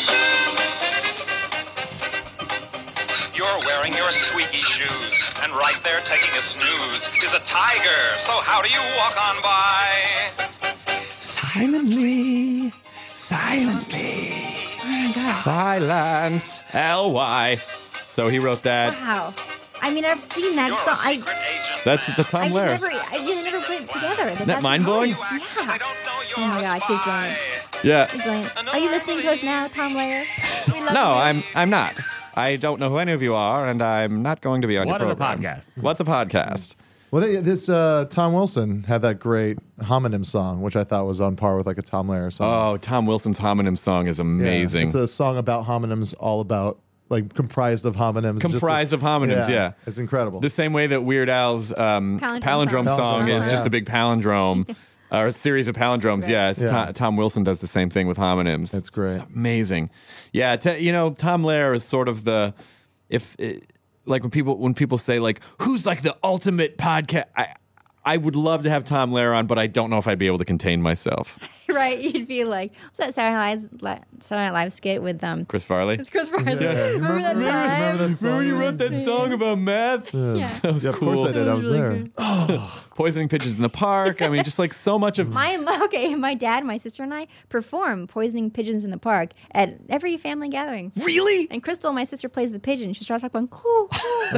You're wearing your squeaky shoes, and right there taking a snooze is a tiger. So how do you walk on by? Silently, silently, Oh my God. silent L Y. So he wrote that. Wow. I mean, I've seen that You're song. a I, secret agent. That's the I Tom just Lehrer. never, I really never put it together. That, that's mind-blowing? how it is. I Yeah. don't know you're Oh my a gosh, he's spy. brilliant. Yeah. He's brilliant. Are you listening to us now, Tom Lehrer? We love No, you. I'm I'm not. I don't know who any of you are, and I'm not going to be on What your is a program. podcast? What's a podcast? Well, they, this uh, Tom Wilson had that great homonym song, which I thought was on par with like a Tom Lehrer song. Oh, Tom Wilson's homonym song is Yeah. amazing. It's a song about homonyms, all about like comprised of homonyms. just Comprised like- of homonyms, yeah. It's incredible. The same way that Weird Al's um, Palindrome palindrome, song. song Palindrome is song, just yeah. a big palindrome, or a series of palindromes. Right. Yeah, it's Yeah. Tom, Tom Wilson does the same thing with homonyms. It's great. amazing. Yeah, t- you know, Tom Lehrer is sort of the if it, like when people when people say like who's like the ultimate podcast. I I would love to have Tom Lehrer on, but I don't know if I'd be able to contain myself. right. You'd be like, what's that Saturday Night Live, Saturday Night Live skit with um, Chris Farley. It's Chris Farley. Yeah. Remember that time? Remember that song? Remember you wrote that song about meth? Yeah. That was Yeah, of cool. course I did. I was there. Poisoning pigeons in the park. I mean, just like so much of. My okay, my dad, my sister, and I perform poisoning pigeons in the park at every family gathering. Really? And Crystal, my sister, plays the pigeon. She starts off going, "Coo, coo."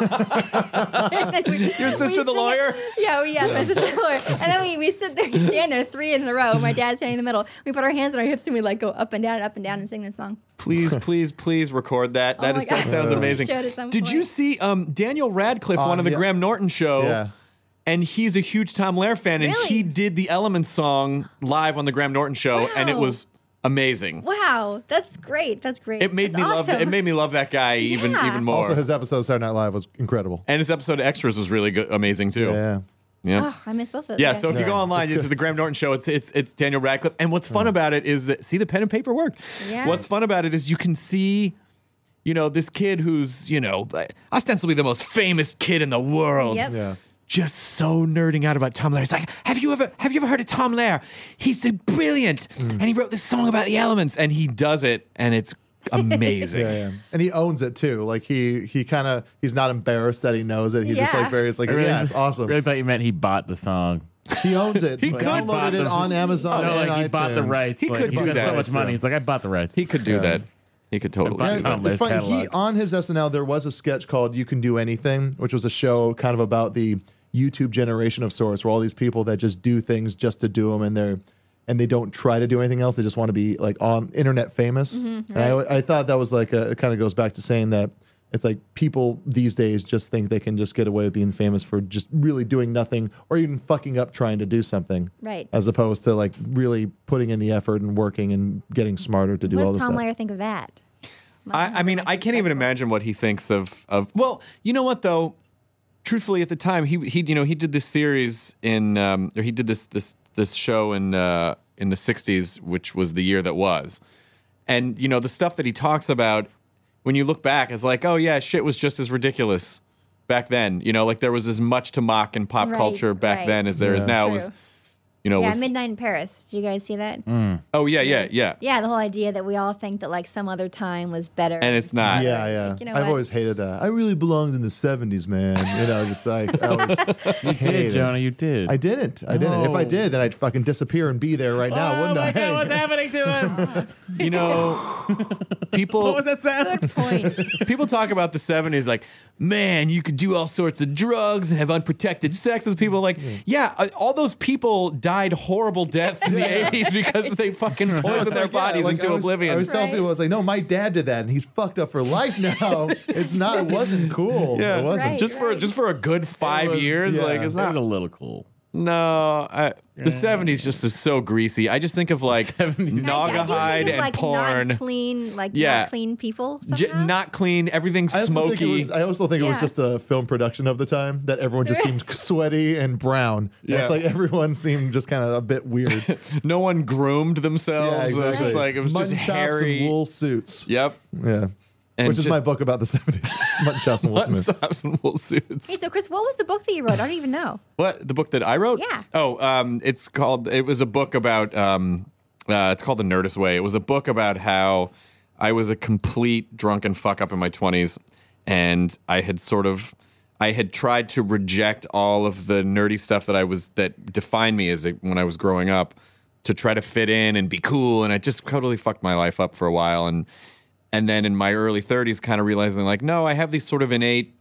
And then we- Your sister, we the sing lawyer? it- Yeah, we, yeah, my sister, the lawyer. And then we, we sit there, we stand there, three in a row. My dad's standing in the middle. We put our hands on our hips and we like go up and down, and up and down, and sing this song. Please, please, please record that. That Oh my is that God. sounds We amazing. should at some Did point. you see um, Daniel Radcliffe Uh, won on the yeah. Graham Norton show? Yeah. And he's a huge Tom Lehrer fan, and Really? he did the Elements song live on the Graham Norton show, and it Wow. was amazing. Wow, that's great. That's great. It made That's me love awesome. it made me love that guy even Yeah. even more. Also, his episode of Saturday Night Live was incredible. and his episode of Extras was really good, amazing too. Yeah. Yeah. Oh, I miss both of those. Yeah, guys. so if you go Yeah, online, that's this good. is the Graham Norton show. It's it's it's Daniel Radcliffe, and what's fun about it is that see the pen and paper work. Yeah. What's fun about it is you can see, you know, this kid who's you know ostensibly the most famous kid in the world. Yep. Yeah. Just so nerding out about Tom Lehrer. It's like, have you ever have you ever heard of Tom Lehrer? He's so brilliant, and he wrote this song about the elements, and he does it, and it's amazing. Yeah, yeah. And he owns it too. Like he he kind of he's not embarrassed that he knows it. He's just Yeah. like very it's like I really, yeah, it's awesome. really thought you meant he bought the song. He owns it. He He could. He bought downloaded it the- on Amazon no, and like he bought the iTunes. rights. He like, could he's do got that. so much money. He's like, I bought the rights. He could do Yeah. that. He could totally. But- do Yeah, that. Tom it's Leh's funny. He, catalog. on his S N L, there was a sketch called "You Can Do Anything," which was a show kind of about the YouTube generation of sorts, where all these people that just do things just to do them, and they're and they don't try to do anything else. They just want to be like on internet famous. Mm-hmm, And I, I thought that was like a, it kind of goes back to saying that it's like people these days just think they can just get away with being famous for just really doing nothing or even fucking up trying to do something, Right. as opposed to like really putting in the effort and working and getting smarter to do What all does this Tom stuff. Lehrer think of that? I, I mean, I can't even imagine what he thinks of of. Well, you know what though? Truthfully, at the time, he he you know he did this series in um, or he did this this this show in uh, in the sixties, which was the year that was, and you know the stuff that he talks about when you look back is like, oh yeah, shit was just as ridiculous back then. You know, like there was as much to mock in pop Right, culture back right. then as there is Yeah. now. It True. was you know Yeah, was Midnight in Paris. Did you guys see that? oh yeah yeah yeah, Yeah, the whole idea that we all think that like some other time was better. and it's not. Yeah, yeah. Like, you know I've what? always hated that. I really belonged in the seventies, man. You know, just like I always You hated did, it. Jonah. You did. I didn't. I didn't. If I No. did, then I'd fucking disappear and be there right now, oh wouldn't my I? God, what's happening to him? You know, people. What was that sound? Good point. People talk about the seventies like, man, you could do all sorts of drugs and have unprotected sex with people. Like, yeah, uh, all those people died horrible deaths in the eighties because they fucking It's poisoned their like, yeah, bodies like, into I was, oblivion. I was telling Right. people, I was like, no, my dad did that, and he's fucked up for life now. It's not. It wasn't cool. Yeah. It wasn't. Right. just for just for a good five was- years, yeah. like it's That not. was a little cool. No, I, the seventies just is so greasy. I just think of like seventies. Naugahyde Think of, and like, porn, Not clean, like Yeah. not clean people. J- somehow? not clean, everything I also think it smoky. was. I also think it was Yeah. just the film production of the time that everyone just seemed sweaty and brown. Yeah. It's like everyone seemed just kind of a bit weird. no one groomed themselves. Yeah, It was exactly. just like it was Mutton just chops hairy. and wool suits. Yep. Yeah. And Which is just- my book about the seventies. Mutton chops and Will Mutton Smith. chops and wool suits. Hey, so Chris, what was the book that you wrote? I don't even know. What the book that I wrote? Yeah. Oh, um, it's called. It was a book about. Um, uh, it's called The Nerdist Way. It was a book about how I was a complete drunken fuck up in my twenties, and I had sort of, I had tried to reject all of the nerdy stuff that I was that defined me as a, when I was growing up, to try to fit in and be cool, and I just totally fucked my life up for a while, and and then in my early thirties, kind of realizing like, no, I have these sort of innate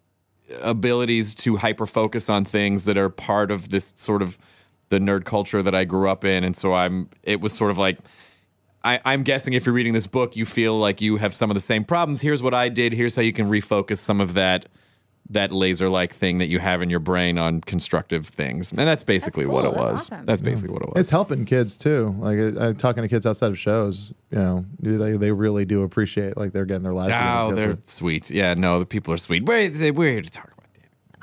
abilities to hyper focus on things that are part of this sort of the nerd culture that I grew up in, and so I'm. It was sort of like, I, I'm guessing if you're reading this book, you feel like you have some of the same problems. Here's what I did. Here's how you can refocus some of that that laser-like thing that you have in your brain on constructive things, and that's basically That's what cool. it That's was. awesome. That's basically what it was. It's helping kids too. Like I, I, talking to kids outside of shows, you know, they they really do appreciate like they're getting their lives. Oh, together. they're sweet. Yeah, no, the people are sweet. We're, we're here to talk about that.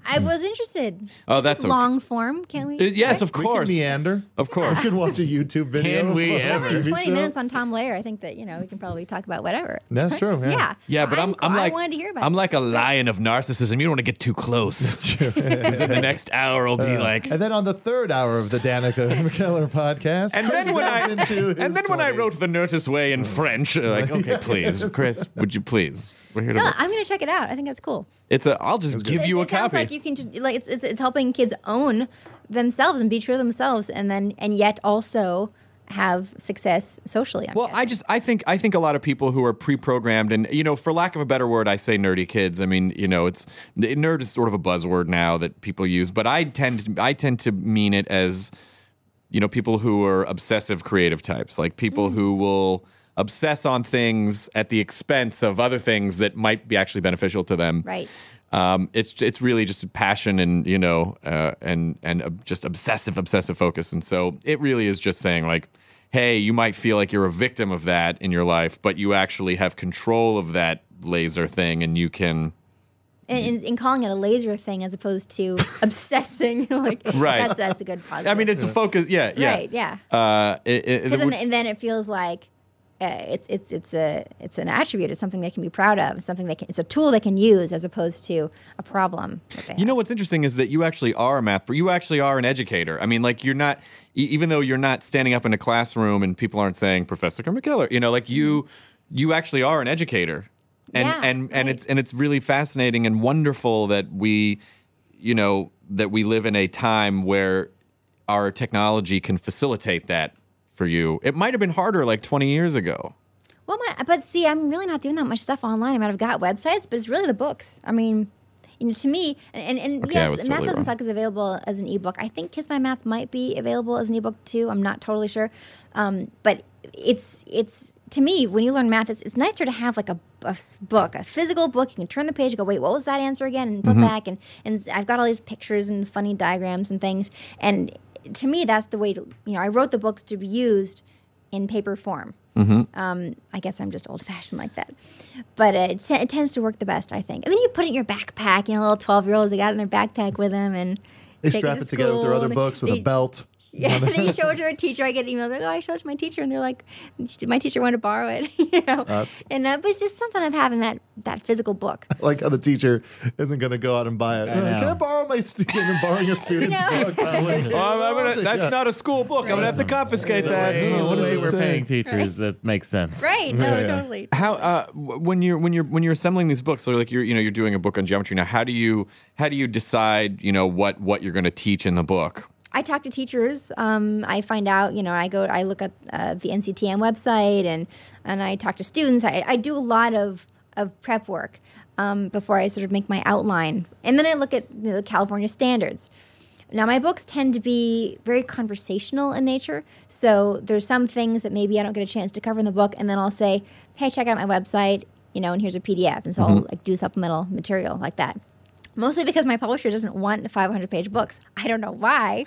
I was interested. Oh, This that's is okay. long form. Can we? Uh, yes, of We can course. meander. Of course. We can watch a YouTube video. Can we of a ever? T V twenty show. minutes on Tom Layer. I think that you know we can probably talk about whatever. That's true. Yeah. Yeah. Yeah, but I'm, I'm I like wanted to hear about I'm it. like a lion of narcissism. You don't want to get too close. Because in the next hour will be like. And then on the third hour of the Danica McKellar podcast, And Chris then when I delved into his and then when I twenties. wrote the Nerdist Way in French, uh, like okay, please, Chris, would you please? We're here to. No, work. I'm gonna check it out. I think that's cool. It's a. I'll just give It- you a it sounds copy. like you can just like it's, it's it's helping kids own themselves and be true to themselves, and then and yet also have success socially. I'm Well, guessing. I just I think I think a lot of people who are pre-programmed and you know, for lack of a better word, I say nerdy kids. I mean, you know, it's the nerd is sort of a buzzword now that people use, but I tend to, I tend to mean it as you know, people who are obsessive creative types, like people Mm. who will obsess on things at the expense of other things that might be actually beneficial to them. right. Um, it's it's really just a passion and you know uh, and and uh, just obsessive obsessive focus, and so it really is just saying like, hey, you might feel like you're a victim of that in your life, but you actually have control of that laser thing, and you can. And, and, and calling it a laser thing as opposed to obsessing, like Right. that's that's a good positive. I mean, it's a focus. Yeah, yeah. right, yeah. Uh, it, it, Because it, then, and then it feels like uh, it's it's it's a it's an attribute. It's something they can be proud of. It's something they can. It's a tool they can use as opposed to a problem. that they You know have. what's interesting is that you actually are a math, you actually are an educator. I mean, like you're not, e- even though you're not standing up in a classroom and people aren't saying Professor McKellar, you know, like you, you actually are an educator, and Yeah, and and right. it's and it's really fascinating and wonderful that we, you know, that we live in a time where our technology can facilitate that for you. It might have been harder like twenty years ago. Well, my, but see, I'm really not doing that much stuff online. I mean, I've got websites, but it's really the books. I mean, you know, to me, and, and, and Okay, I yes, was Math totally Doesn't wrong. Suck is available as an ebook. I think Kiss My Math might be available as an ebook too. I'm not totally sure. Um, but it's, it's, to me, when you learn math, it's, it's nicer to have like a, a s- book, a physical book. You can turn the page and go, wait, what was that answer again? And flip back. And, and I've got all these pictures and funny diagrams and things. And to me, that's the way to, you know, I wrote the books to be used in paper form. Um, I guess I'm just old fashioned like that, but uh, it, t- it tends to work the best, I think. And then you put it in your backpack. You know, little twelve year olds, they got it in their backpack with them, and They take strap to it together with their school, other and books with they- a belt. Yeah, they show it to a teacher. I get emails like, "Oh, I showed it to my teacher," and they're like, "My teacher wanted to borrow it," you know. that's- and uh, but it's just something of having that that physical book. Like how the teacher isn't going to go out and buy it. I know. Can I borrow my student? And borrowing a student's know. book. I'm like, Oh, I'm I'll gonna, take that's that. not a school book. I'm gonna have to confiscate that. Hey, Oh, what the does way it we're say? paying teachers, that makes sense. Right? No, Yeah, yeah. totally. How uh, w- when you're when you're when you're assembling these books, so like you're you know you're doing a book on geometry now. How do you how do you decide you know what what you're going to teach in the book? I talk to teachers. Um, I find out, you know, I go, I look at uh, the N C T M website, and and I talk to students. I, I do a lot of of prep work um, before I sort of make my outline, and then I look at you know, the California standards. Now, my books tend to be very conversational in nature, so there's some things that maybe I don't get a chance to cover in the book, and then I'll say, "Hey, check out my website," you know, and here's a P D F, and so I'll like do supplemental material like that. Mostly because my publisher doesn't want five hundred page books. I don't know why.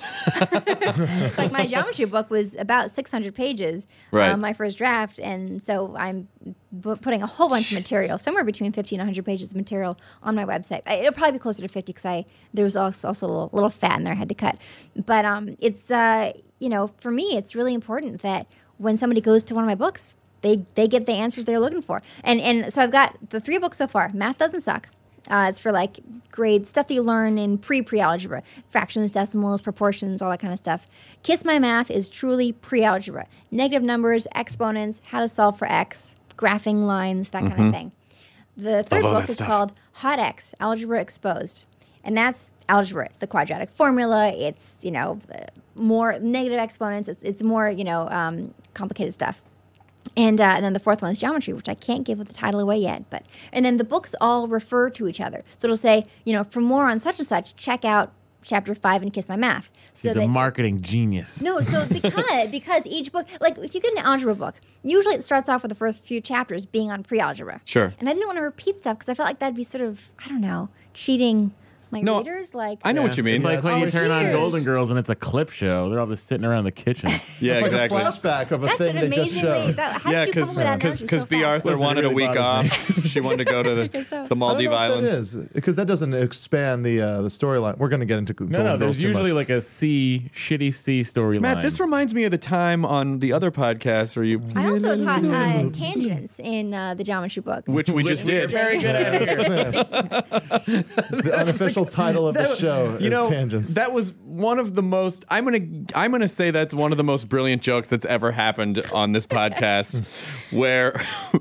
Like my geometry book was about six hundred pages, Right. um, my first draft. And so I'm b- putting a whole bunch of material, somewhere between fifty and one hundred pages of material on my website. I, it'll probably be closer to fifty because I there was also, also a little, little fat in there I had to cut. But um, it's, uh, you know, for me, it's really important that when somebody goes to one of my books, they, they get the answers they're looking for. And, and so I've got the three books so far. Math Doesn't Suck. Uh, it's for like grade stuff that you learn in pre-pre-algebra, fractions, decimals, proportions, all that kind of stuff. Kiss My Math is truly pre-algebra. Negative numbers, exponents, how to solve for x, graphing lines, that kind of thing. The third all book that is stuff. called Hot X, Algebra Exposed. And that's algebra. It's the quadratic formula. It's, you know, uh, more negative exponents. It's, it's more, you know, um, complicated stuff. And, uh, and then the fourth one is geometry, which I can't give the title away yet. But and then the books all refer to each other. So it'll say, you know, for more on such and such, check out chapter five and Kiss My Math. So He's a that- marketing genius. no, so because because each book, like if you get an algebra book, usually it starts off with the first few chapters being on pre-algebra. Sure. And I didn't want to repeat stuff because I felt like that'd be sort of, I don't know, cheating My No, readers, like I know what you mean. It's like when Oh, you turn on huge. Golden Girls and it's a clip show. They're all just sitting around the kitchen. yeah, It's like exactly. a flashback of a That's thing an they just amazingly. showed. That, how Yeah, did you come up with that because analogy so B. fast? Arthur Listen, it wanted really a week bothers off. She wanted to go to the, guess so. the Maldive I don't know if Islands. that is, because that doesn't expand the uh, the storyline. We're going to get into No, Golden no. Girls There's too usually much. like a C, shitty C storyline. Matt, this reminds me of the time on the other podcast where you, I also taught uh, tangents in uh, the geometry book. which we just did. very good at it. Yes. The unofficial title of the show You is know, Tangents. that was one of the most. I'm gonna. I'm gonna say that's one of the most brilliant jokes that's ever happened on this podcast, where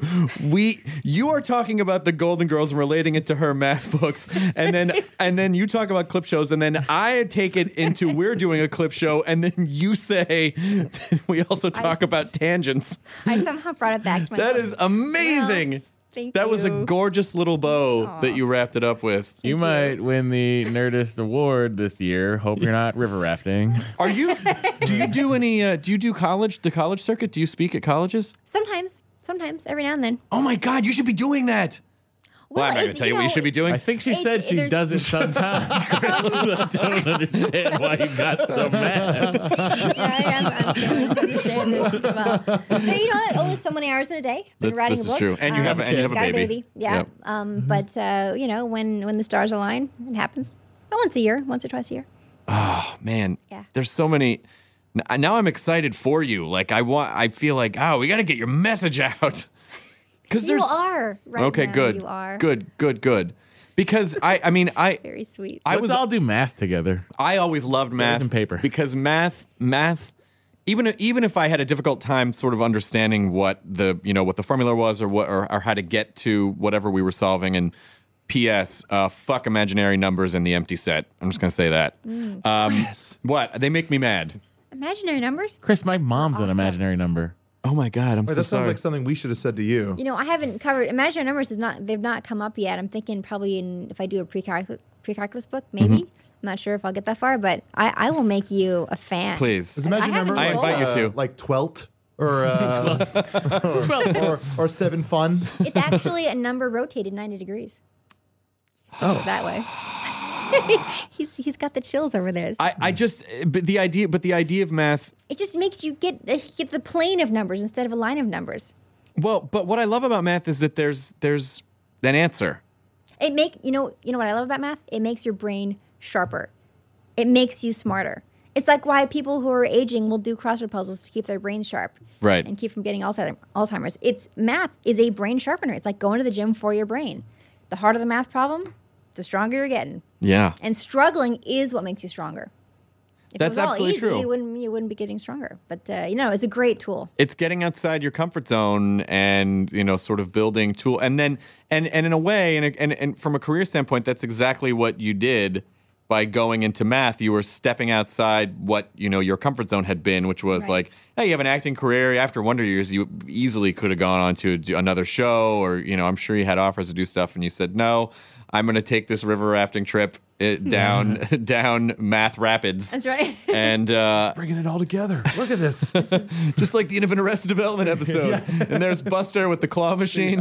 we you are talking about the Golden Girls and relating it to her math books, and then and then you talk about clip shows, and then I take it into we're doing a clip show, and then you say we also talk I- about tangents. I somehow brought it back to my That book. is amazing. Well, thank that was a you. gorgeous little bow Aw. that you wrapped it up with. You might win the Nerdist Award this year. Hope you're not river rafting. Are you? Do you do any? Uh, do you do college? The college circuit? Do you speak at colleges? Sometimes, sometimes, every now and then. Oh my God! You should be doing that. Well, I'm not going to it's- tell you what you know, should be doing. I think she It's- said she there's- does it sometimes. Chris. I don't understand why you got so mad. Yeah, I am. I'm trying to understand this as well. But you know what? Only so many hours in a day. Been That's- writing this a is book. true. And you have a- and you have a got baby. Yeah. Yep. Um. But uh, you know, when when the stars align, it happens. But once a year, once or twice a year. Oh man, Yeah. there's so many. n- Now I'm excited for you. Like I want. I feel like oh, we got to get your message out. Because You there's are right okay, now, good, You are good, good, good. Because I, I mean, I, very sweet. I Let's was all do math together. I always loved math and paper. because math math even if, even if I had a difficult time sort of understanding what the you know what the formula was or what or, or how to get to whatever we were solving and P S uh, fuck imaginary numbers in the empty set. I'm just gonna say that. Mm. Um, what they make me mad. Imaginary numbers. Chris, my mom's an Awesome. imaginary number. Oh my God, I'm Wait, so that sounds sorry. like something we should have said to you. You know, I haven't covered imaginary numbers. Is not they've not come up yet. I'm thinking probably in, if I do a pre-calculus, pre-calculus book, maybe. Mm-hmm. I'm not sure if I'll get that far, but I, I will make you a fan. Please. Is imaginary I have number an I invite you uh, to. like twelfth or, uh, or, or or seven fun? It's actually a number rotated ninety degrees. Oh, that way. he's he's got the chills over there. I, I just but the idea but the idea of math. It just makes you get uh, get the plane of numbers instead of a line of numbers. Well, but what I love about math is that there's there's an answer. It make you know you know what I love about math? It makes your brain sharper. It makes you smarter. It's like why people who are aging will do crossword puzzles to keep their brains sharp, Right. and keep from getting Alzheimer- Alzheimer's. It's math is a brain sharpener. It's like going to the gym for your brain. The harder the math problem, the stronger you're getting. Yeah. And struggling is what makes you stronger. If That's it was all absolutely easy, true. You wouldn't you wouldn't be getting stronger. But uh, you know, it's a great tool. It's getting outside your comfort zone and you know sort of building tool and then and and in a way and and, and from a career standpoint that's exactly what you did by going into math. You were stepping outside what you know your comfort zone had been, which was Right. like, hey, you have an acting career. After Wonder Years, you easily could have gone on to do another show, or you know I'm sure you had offers to do stuff, and you said no. I'm going to take this river rafting trip it, down down Math Rapids. That's right. And uh, Bringing it all together. Look at this. just like the end of an Arrested Development episode. And there's Buster with the claw machine.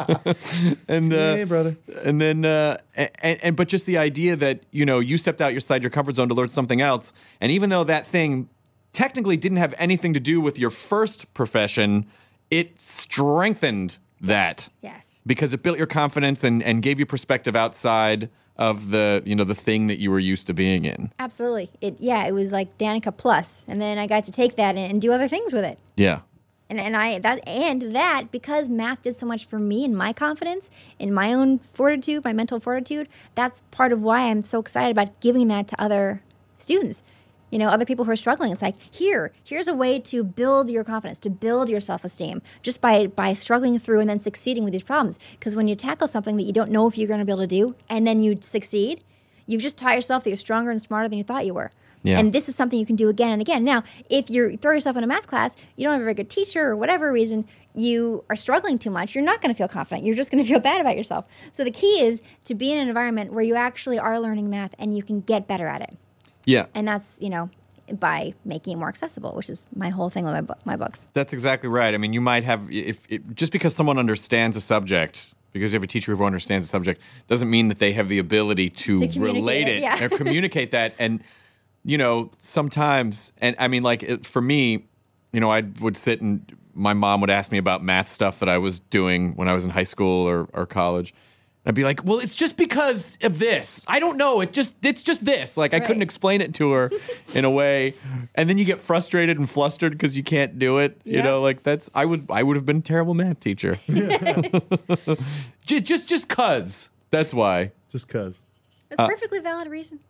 and uh, Hey, brother. And then uh, and, and but just the idea that you know you stepped out outside your comfort zone to learn something else, and even though that thing technically didn't have anything to do with your first profession, it strengthened that. Yes. Because it built your confidence and, and gave you perspective outside of the you know the thing that you were used to being in. Absolutely. It yeah, it was like Danica plus, and then I got to take that and, and do other things with it. Yeah. And and I that and that because math did so much for me and my confidence, in my own fortitude, my mental fortitude. That's part of why I'm so excited about giving that to other students. You know, other people who are struggling. It's like, here, here's a way to build your confidence, to build your self-esteem, just by by struggling through and then succeeding with these problems. Because when you tackle something that you don't know if you're going to be able to do, and then you succeed, you've just taught yourself that you're stronger and smarter than you thought you were. Yeah. And this is something you can do again and again. Now, if you throw yourself in a math class, you don't have a very good teacher or whatever reason, you are struggling too much, you're not going to feel confident. You're just going to feel bad about yourself. So the key is to be in an environment where you actually are learning math and you can get better at it. Yeah. And that's, you know, by making it more accessible, which is my whole thing with my, bu- my books. That's exactly right. I mean, you might have if, if just because someone understands a subject because you have a teacher who understands the subject doesn't mean that they have the ability to, To communicate relate it, it yeah. or communicate that. And, you know, sometimes, and I mean, like, it, for me, you know, I would sit and my mom would ask me about math stuff that I was doing when I was in high school or, or college. I'd be like, well, it's just because of this. I don't know. It just it's just this. Like I Right. couldn't explain it to her in a way. And then you get frustrated and flustered because you can't do it. You Yep. know, like that's I would I would have been a terrible math teacher. just just just cause. That's why. Just cause. That's a perfectly valid reason.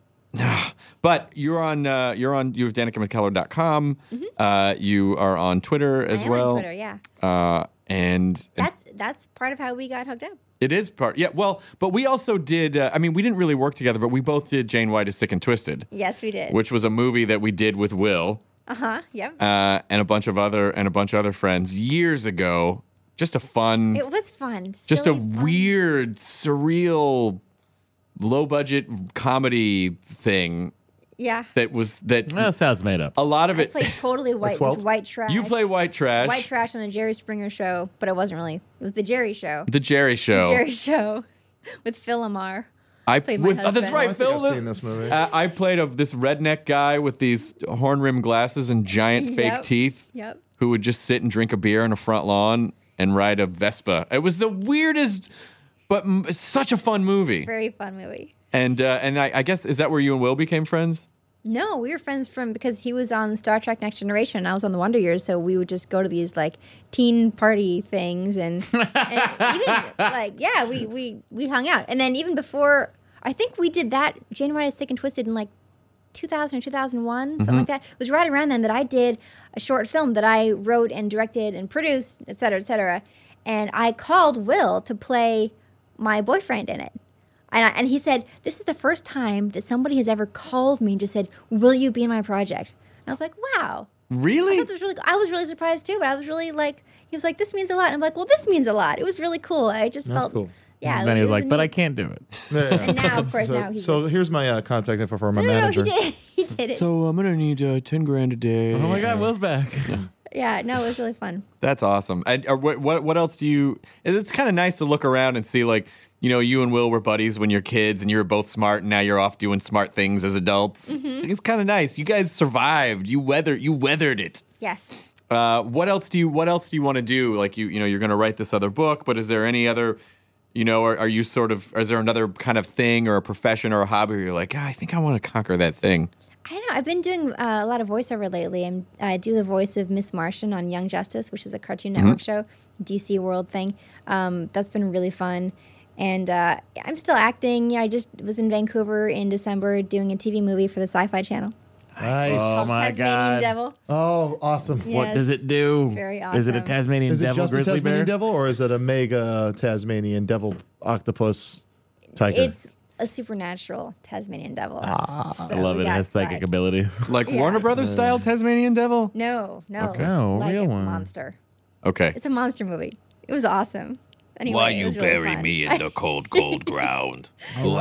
But you're on uh, you're on you have danica mckellar dot com. Uh, you are on Twitter as I am well. on Twitter, yeah. Uh, and, and That's that's part of how we got hooked up. it is part, yeah. Well, but we also did. Uh, I mean, we didn't really work together, but we both did Jane White is Sick and Twisted, Yes, we did. which was a movie that we did with Will Uh huh. Yep. uh, and a bunch of other and a bunch of other friends years ago. Just a fun, it was fun. just a silly fun. weird, surreal, low budget comedy thing Yeah. that was that That sounds made up. a lot of I it. played totally white. It twelve? was white trash. You play white trash, white trash on the Jerry Springer show, but it wasn't really. It was the Jerry show. the Jerry Show. Jerry show with Phil Lamar. I played my with, oh, that's husband. right, I think Phil. I've seen this movie. Uh, I played a, this redneck guy with these horn rimmed glasses and giant fake Yep. teeth Yep. who would just sit and drink a beer on a front lawn and ride a Vespa. It was the weirdest, but m- such a fun movie. Very fun movie. And uh, and I, I guess, is that where you and Will became friends? No, we were friends from because he was on Star Trek Next Generation. I was on the Wonder Years, so we would just go to these like teen party things and, and even like yeah, we, we we hung out. And then even before, I think we did that Jane White is Sick and Twisted in like two thousand or two thousand one, something like that. It was right around then that I did a short film that I wrote and directed and produced, et cetera, et cetera. And I called Will to play my boyfriend in it. And, I, and he said, this is the first time that somebody has ever called me and just said, will you be in my project? And I was like, wow. I Really? thought that was really I was really surprised too, but I was really like, he was like, this means a lot. And I'm like, well, this means a lot. It was really cool. I just That's felt, cool. yeah. And then he was it like, but I neat- can't do it. Yeah, yeah. And now, of course, so, now he's so like, here's my uh, contact info for my no, no, no, manager. he did. He did it. So I'm going to need uh, ten grand a day. Oh my God, Will's back. yeah, no, it was really fun. That's awesome. And uh, what, what what else do you? It's kind of nice to look around and see, like, you know, you and Will were buddies when you're kids, and you were both smart, and now you're off doing smart things as adults. Mm-hmm. It's kind of nice. You guys survived. You weathered. You weathered it. Yes. Uh, what else do you? What else do you want to do? Like you, you know, you're going to write this other book, but is there any other? You know, are, are you sort of? Is there another kind of thing or a profession or a hobby where you're like, ah, I think I want to conquer that thing? I don't know. I've been doing uh, a lot of voiceover lately. I'm, I do the voice of Miss Martian on Young Justice, which is a Cartoon Network show, D C World thing. Um, that's been really fun. And uh, I'm still acting. Yeah, I just was in Vancouver in December doing a T V movie for the Sci-Fi Channel. Nice. Oh called my Tasmanian God. Devil. Oh, awesome. Yeah. What Yes. does it do? Very Is it a awesome. Tasmanian Is it devil just a grizzly Tasmanian bear? devil, or is it a mega Tasmanian devil octopus tiger? It's a supernatural Tasmanian Devil. Ah, So I love we it. It got, has psychic like- abilities. Like Yeah. Warner Brothers style Tasmanian Devil? No, no. Okay. No, like real a one. monster. Okay. It's a monster movie. It was awesome. Anyway, it was really fun. in the cold, cold ground? So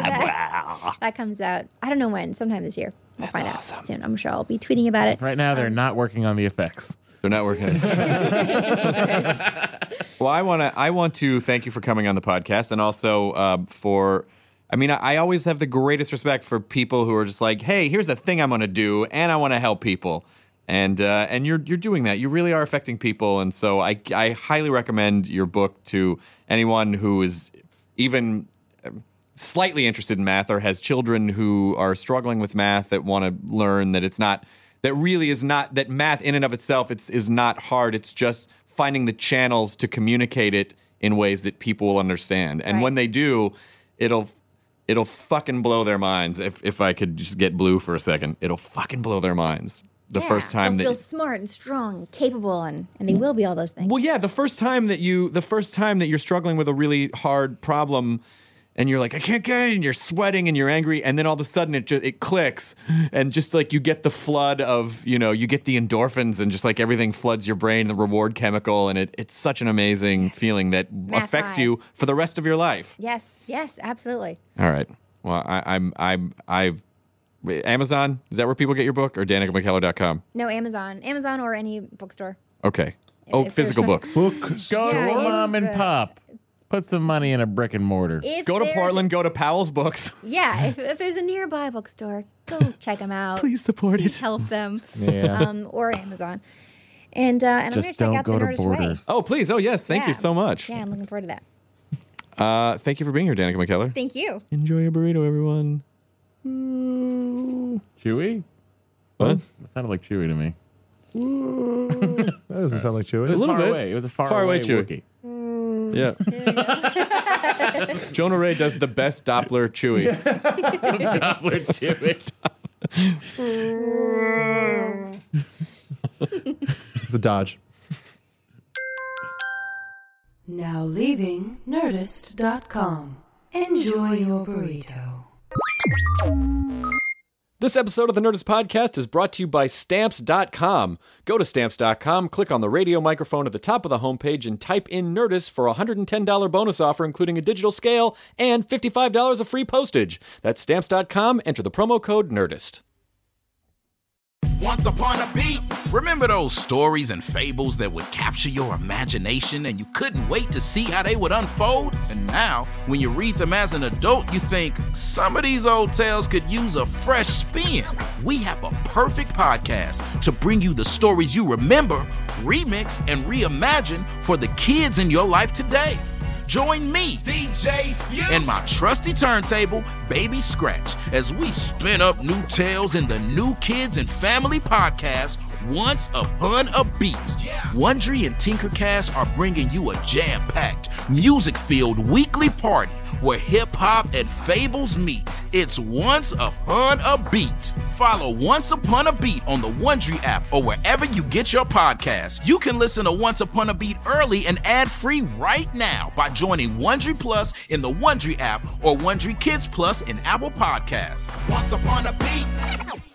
that, that comes out, I don't know when, sometime this year. We'll find awesome. out soon. I'm sure I'll be tweeting about it. Right now, they're not working on the effects. They're not working. Well, I want to. I want to thank you for coming on the podcast, and also uh, for. I mean, I, I always have the greatest respect for people who are just like, "Hey, here's the thing I'm going to do, and I want to help people." And uh, and you're you're doing that. You really are affecting people, and so I I highly recommend your book to anyone who is even slightly interested in math or has children who are struggling with math that want to learn that it's not. That really is not, that math in and of itself it's, is not hard. It's just finding the channels to communicate it in ways that people will understand. And Right. when they do, it'll it'll fucking blow their minds. If if I could just get blue for a second, it'll fucking blow their minds. The Yeah, first time they'll that feel smart and strong and capable, and, and they will be all those things. well, yeah, the first time that you, the first time that you're struggling with a really hard problem, and you're like, I can't get it, and you're sweating and you're angry, and then all of a sudden it just it clicks, and just like you get the flood of, you know, you get the endorphins, and just like everything floods your brain, the reward chemical, and it, it's such an amazing feeling that Math affects high. you for the rest of your life. Yes, yes, absolutely. All right. Well, I, I'm I'm I. Amazon, is that where people get your book, or danica mckellar dot com? No, Amazon, Amazon or any bookstore. Okay. Oh, If physical there's- books. Book Go Yeah, to if, mom and uh, pop. Put some money in a brick and mortar. If Go to there's- Portland, go to Powell's Books. Yeah, if, if there's a nearby bookstore, go check them out. Please support Please it. help them. Yeah. Um, or Amazon. And, uh, and I'm Just going to check don't out go the to Nerdist Way. Borders. Oh, please. Oh, yes. Thank Yeah. you so much. Yeah, I'm looking forward to that. Uh, thank you for being here, Danica McKellar. Thank you. Enjoy your burrito, everyone. Chewy? What? That sounded like Chewy to me. That doesn't sound like It Chewy. was A little far bit. away. It was a far, Far away away Chewy. Wookiee. Yeah. Jonah Ray does the best Doppler Chewy. Doppler Chewy. It's a Dodge. Now leaving Nerdist dot com. Enjoy your burrito. This episode of the Nerdist Podcast is brought to you by Stamps dot com. Go to Stamps dot com, click on the radio microphone at the top of the homepage, and type in Nerdist for a one hundred ten dollars bonus offer, including a digital scale and fifty-five dollars of free postage. That's Stamps dot com. Enter the promo code NERDIST. Once upon a beat. Remember those stories and fables that would capture your imagination and you couldn't wait to see how they would unfold? And now, when you read them as an adult, you think, some of these old tales could use a fresh spin. We have a perfect podcast to bring you the stories you remember, remix, and reimagine for the kids in your life today. Join me, D J Few, and my trusty turntable, Baby Scratch, as we spin up new tales in the New Kids and Family podcast, Once Upon a Beat. Wondery and Tinkercast are bringing you a jam-packed, music-filled weekly party where hip-hop and fables meet. It's Once Upon a Beat. Follow Once Upon a Beat on the Wondery app or wherever you get your podcasts. You can listen to Once Upon a Beat early and ad-free right now by joining Wondery Plus in the Wondery app or Wondery Kids Plus in Apple Podcasts. Once Upon a Beat.